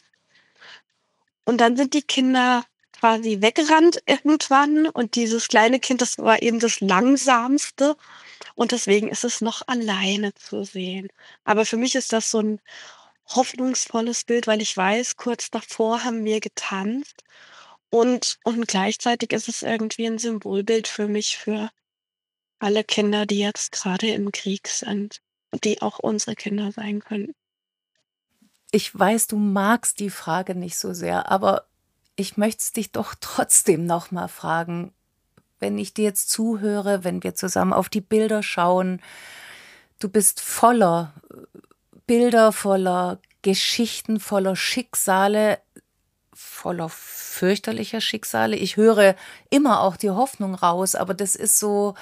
Und dann sind die Kinder quasi weggerannt irgendwann und dieses kleine Kind, das war eben das Langsamste und deswegen ist es noch alleine zu sehen. Aber für mich ist das so 'n hoffnungsvolles Bild, weil ich weiß, kurz davor haben wir getanzt und gleichzeitig ist es irgendwie 'n Symbolbild für mich, für alle Kinder, die jetzt grade im Krieg sind und die auch unsere Kinder sein können. Ich weiß, du magst die Frage nicht so sehr, aber ich möchte es dich doch trotzdem noch mal fragen. Wenn ich dir jetzt zuhöre, wenn wir zusammen auf die Bilder schauen, du bist voller Bilder, voller Geschichten, voller Schicksale, voller fürchterlicher Schicksale. Ich höre immer auch die Hoffnung raus, aber das ist so,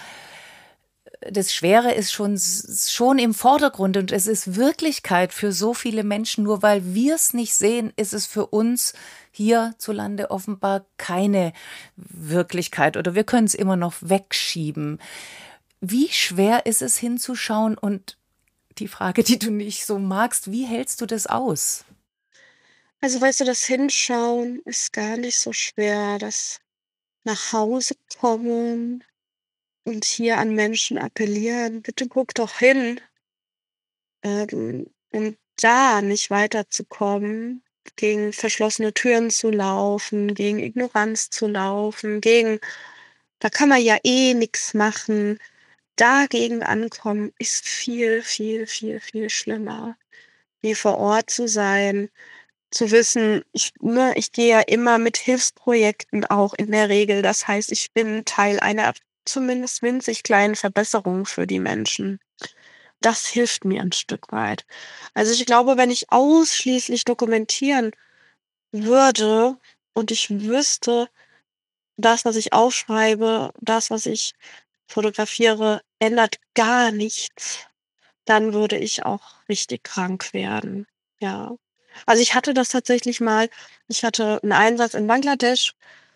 das Schwere ist schon im Vordergrund und es ist Wirklichkeit für so viele Menschen. Nur weil wir es nicht sehen, ist es für uns hierzulande offenbar keine Wirklichkeit oder wir können es immer noch wegschieben. Wie schwer ist es hinzuschauen und die Frage, die du nicht so magst, wie hältst du das aus? Also, weißt du, das Hinschauen ist gar nicht so schwer, das nach Hause kommen und hier an Menschen appellieren: „Bitte guck doch hin“, und da nicht weiterzukommen, gegen verschlossene Türen zu laufen, gegen Ignoranz zu laufen, gegen „da kann man ja eh nix machen“, dagegen ankommen ist viel, viel, viel, viel schlimmer, wie vor Ort zu sein zu wissen, ich gehe ja immer mit Hilfsprojekten auch in der Regel. Das heißt, ich bin Teil einer zumindest winzig kleinen Verbesserung für die Menschen. Das hilft mir ein Stück weit. Also, ich glaube, wenn ich ausschließlich dokumentieren würde und ich wüsste, das, was ich aufschreibe, das, was ich fotografiere, ändert gar nichts, dann würde ich auch richtig krank werden, ja. Also, ich hatte das tatsächlich mal. Ich hatte 'n Einsatz in Bangladesch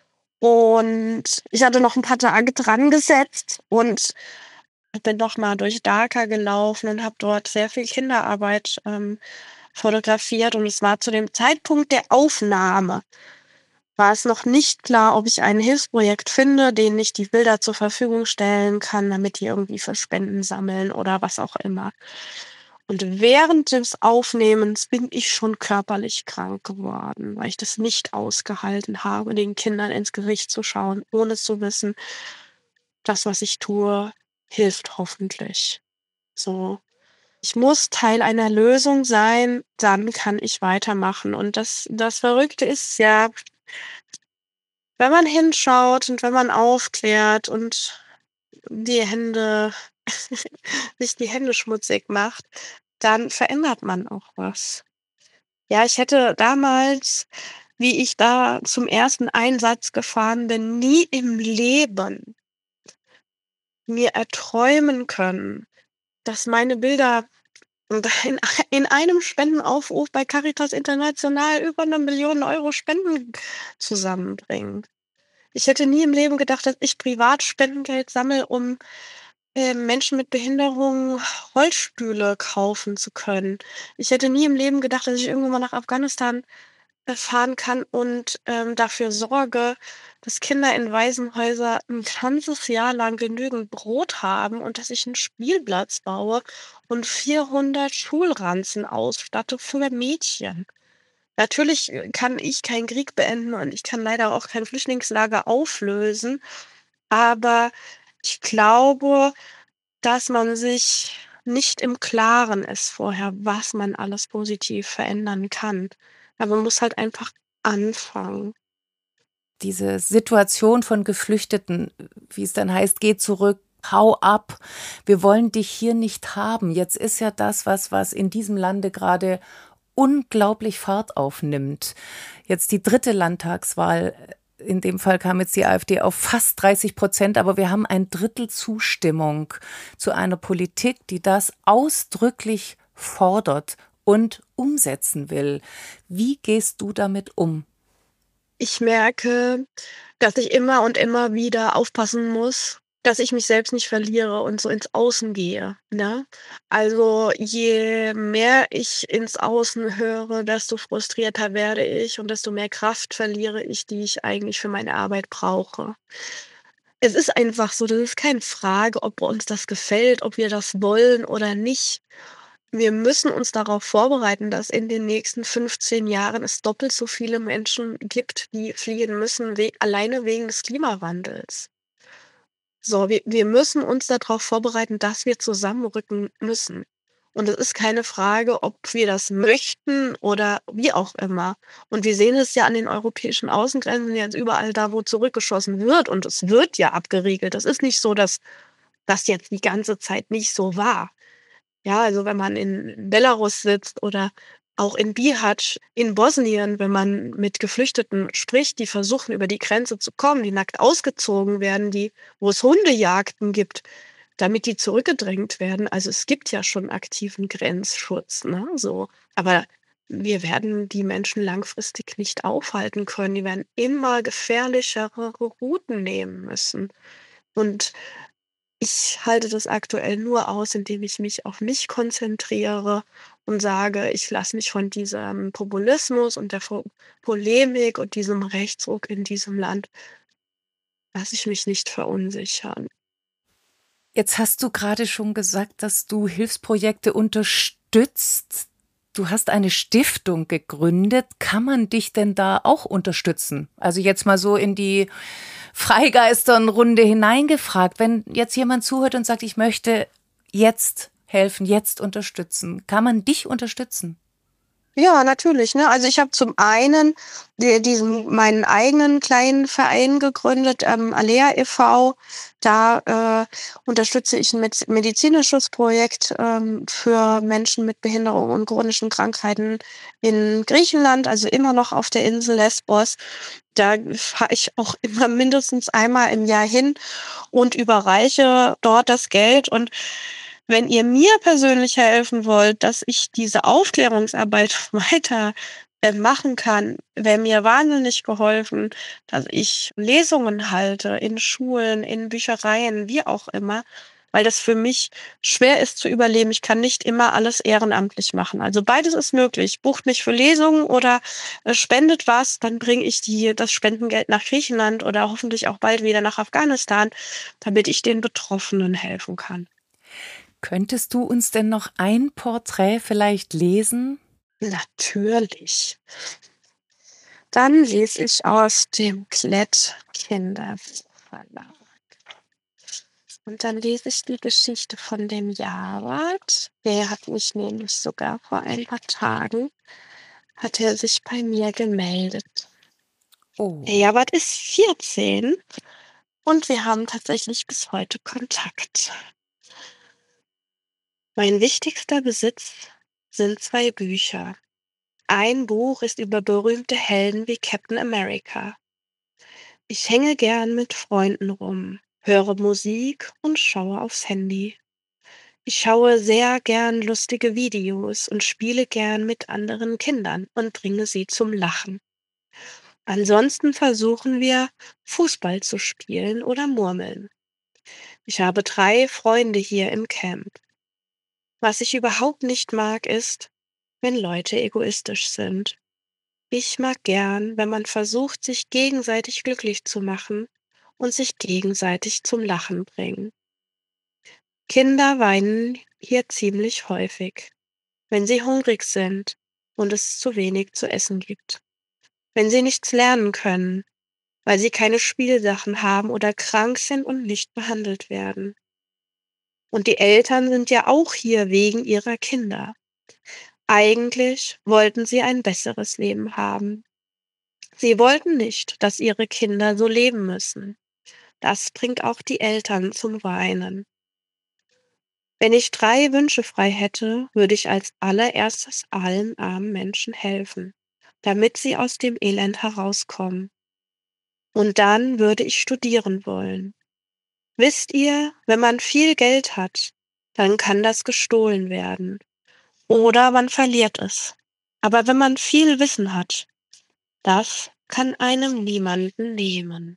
und ich hatte noch 'n paar Tage dran gesetzt und bin noch mal durch Dhaka gelaufen und habe dort sehr viel Kinderarbeit, fotografiert, und es war zu dem Zeitpunkt der Aufnahme war es noch nicht klar, ob ich ein Hilfsprojekt finde, denen ich die Bilder zur Verfügung stellen kann, damit die irgendwie für Spenden sammeln oder was auch immer. Und während des Aufnehmens bin ich schon körperlich krank geworden, weil ich das nicht ausgehalten habe, den Kindern ins Gesicht zu schauen, ohne zu wissen, das, was ich tue, hilft hoffentlich. So. Ich muss Teil einer Lösung sein, dann kann ich weitermachen. Und das Verrückte ist ja, wenn man hinschaut und wenn man aufklärt und die Hände sich die Hände schmutzig macht, dann verändert man auch was. Ja, ich hätte damals, wie ich da zum ersten Einsatz gefahren bin, nie im Leben mir erträumen können, dass meine Bilder und in einem Spendenaufruf bei Caritas International über 1 Million Euro Spenden zusammenbringen. Ich hätte nie im Leben gedacht, dass ich privat Spendengeld sammle, um, Menschen mit Behinderung Rollstühle kaufen zu können. Ich hätte nie im Leben gedacht, dass ich irgendwann mal nach Afghanistan, fahren kann und, dafür sorge, dass Kinder in Waisenhäuser 'n ganzes Jahr lang genügend Brot haben und dass ich 'n Spielplatz baue und 400 Schulranzen ausstatte für Mädchen. Natürlich, kann ich keinen Krieg beenden und ich kann leider auch kein Flüchtlingslager auflösen, aber ich glaube, dass man sich nicht im Klaren ist vorher, was man alles positiv verändern kann. Aber man muss halt einfach anfangen. Diese Situation von Geflüchteten, wie es dann heißt: „Geh zurück, hau ab, wir wollen dich hier nicht haben." Jetzt ist ja das, was in diesem Lande gerade unglaublich Fahrt aufnimmt. Jetzt die 3. Landtagswahl. In dem Fall kam jetzt die AfD auf fast 30%, aber wir haben 1/3 Zustimmung zu einer Politik, die das ausdrücklich fordert und umsetzen will. Wie gehst du damit um? Ich merke, dass ich immer und immer wieder aufpassen muss, dass ich mich selbst nicht verliere und so ins Außen gehe, ne? Also, je mehr ich ins Außen höre, desto frustrierter werde ich und desto mehr Kraft verliere ich, die ich eigentlich für meine Arbeit brauche. Es ist einfach so, das ist keine Frage, ob uns das gefällt, ob wir das wollen oder nicht. Wir müssen uns darauf vorbereiten, dass in den nächsten 15 Jahren es doppelt so viele Menschen gibt, die fliehen müssen, alleine wegen des Klimawandels. So, wir müssen uns darauf vorbereiten, dass wir zusammenrücken müssen. Und es ist keine Frage, ob wir das möchten oder wie auch immer. Und wir sehen es ja an den europäischen Außengrenzen jetzt überall da, wo zurückgeschossen wird. Und es wird ja abgeriegelt. Das ist nicht so, dass das jetzt die ganze Zeit nicht so war. Ja, also wenn man in Belarus sitzt oder auch in Bihać in Bosnien, wenn man mit Geflüchteten spricht, die versuchen, über die Grenze zu kommen, die nackt ausgezogen werden, wo es Hundejagden gibt, damit die zurückgedrängt werden. Also, es gibt ja schon aktiven Grenzschutz, ne, so. Aber wir werden die Menschen langfristig nicht aufhalten können. Die werden immer gefährlichere Routen nehmen müssen. Und ich halte das aktuell nur aus, indem ich mich auf mich konzentriere und sage, ich lasse mich von diesem Populismus und der Polemik und diesem Rechtsruck in diesem Land lasse ich mich nicht verunsichern. Jetzt hast du gerade schon gesagt, dass du Hilfsprojekte unterstützt. Du hast eine Stiftung gegründet. Kann man dich denn da auch unterstützen? Also jetzt mal so in die Freigeisternrunde hineingefragt. Wenn jetzt jemand zuhört und sagt, ich möchte jetzt helfen, jetzt unterstützen, kann man dich unterstützen? Ja, natürlich, ne? Also, ich habe zum einen meinen eigenen kleinen Verein gegründet, Alea e.V. Da, unterstütze ich ein medizinisches Projekt, für Menschen mit Behinderung und chronischen Krankheiten in Griechenland, also immer noch auf der Insel Lesbos. Da fahre ich auch immer mindestens einmal im Jahr hin und überreiche dort das Geld. Und wenn ihr mir persönlich helfen wollt, dass ich diese Aufklärungsarbeit weiter, machen kann, wäre mir wahnsinnig geholfen, dass ich Lesungen halte in Schulen, in Büchereien, wie auch immer, weil das für mich schwer ist zu überleben. Ich kann nicht immer alles ehrenamtlich machen. Also, beides ist möglich. Bucht mich für Lesungen oder, spendet was, dann bringe ich das Spendengeld nach Griechenland oder hoffentlich auch bald wieder nach Afghanistan, damit ich den Betroffenen helfen kann. Könntest du uns denn noch ein Porträt vielleicht lesen? Natürlich. Dann lese ich aus dem Klett Kinderverlag. Und dann lese ich die Geschichte von dem Jawad. Der hat mich nämlich sogar vor ein paar Tagen, hat er sich bei mir gemeldet. Oh. Der Jawad ist 14 und wir haben tatsächlich bis heute Kontakt. Mein wichtigster Besitz sind 2 Bücher. Ein Buch ist über berühmte Helden wie Captain America. Ich hänge gern mit Freunden rum, höre Musik und schaue aufs Handy. Ich schaue sehr gern lustige Videos und spiele gern mit anderen Kindern und bringe sie zum Lachen. Ansonsten versuchen wir, Fußball zu spielen oder murmeln. Ich habe 3 Freunde hier im Camp. Was ich überhaupt nicht mag, ist, wenn Leute egoistisch sind. Ich mag gern, wenn man versucht, sich gegenseitig glücklich zu machen und sich gegenseitig zum Lachen bringen. Kinder weinen hier ziemlich häufig, wenn sie hungrig sind und es zu wenig zu essen gibt. Wenn sie nichts lernen können, weil sie keine Spielsachen haben oder krank sind und nicht behandelt werden. Und die Eltern sind ja auch hier wegen ihrer Kinder. Eigentlich wollten sie ein besseres Leben haben. Sie wollten nicht, dass ihre Kinder so leben müssen. Das bringt auch die Eltern zum Weinen. Wenn ich 3 Wünsche frei hätte, würde ich als allererstes allen armen Menschen helfen, damit sie aus dem Elend herauskommen. Und dann würde ich studieren wollen. Wisst ihr, wenn man viel Geld hat, dann kann das gestohlen werden. Oder man verliert es. Aber wenn man viel Wissen hat, das kann einem niemanden nehmen.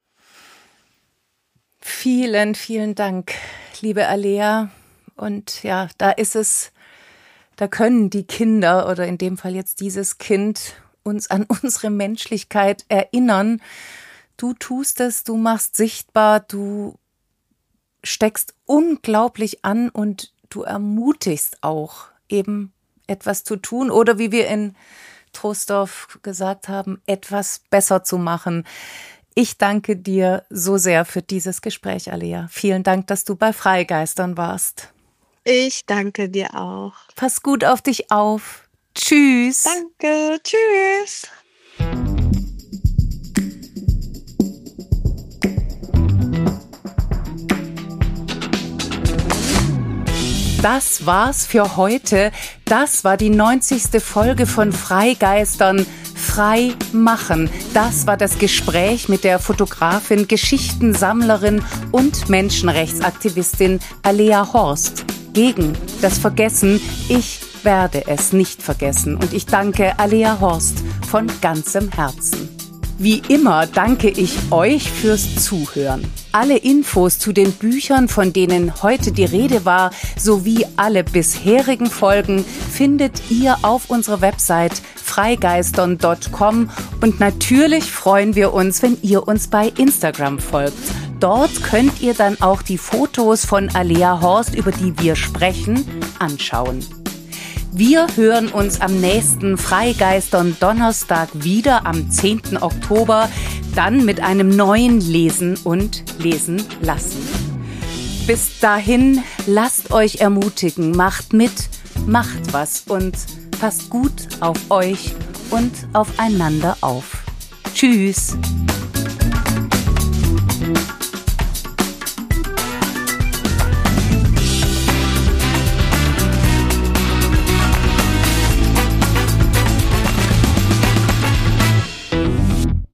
Vielen, vielen Dank, liebe Alea. Und ja, da können die Kinder oder in dem Fall jetzt dieses Kind uns an unsere Menschlichkeit erinnern. Du tust es, du machst sichtbar, du steckst unglaublich an und du ermutigst auch, eben etwas zu tun oder wie wir in Troisdorf gesagt haben, etwas besser zu machen. Ich danke dir so sehr für dieses Gespräch, Alea. Vielen Dank, dass du bei Freigeistern warst. Ich danke dir auch. Pass gut auf dich auf. Tschüss. Danke, tschüss. Das war's für heute. Das war die 90. Folge von Freigeistern. Frei machen. Das war das Gespräch mit der Fotografin, Geschichtensammlerin und Menschenrechtsaktivistin Alea Horst. Gegen das Vergessen. Ich werde es nicht vergessen. Und ich danke Alea Horst von ganzem Herzen. Wie immer danke ich euch fürs Zuhören. Alle Infos zu den Büchern, von denen heute die Rede war, sowie alle bisherigen Folgen findet ihr auf unserer Website freigeistern.com und natürlich freuen wir uns, wenn ihr uns bei Instagram folgt. Dort könnt ihr dann auch die Fotos von Alea Horst, über die wir sprechen, anschauen. Wir hören uns am nächsten Freigeistern Donnerstag wieder am 10. Oktober, dann mit einem neuen Lesen und Lesen lassen. Bis dahin, lasst euch ermutigen, macht mit, macht was und Passt gut auf euch und aufeinander auf. Tschüss!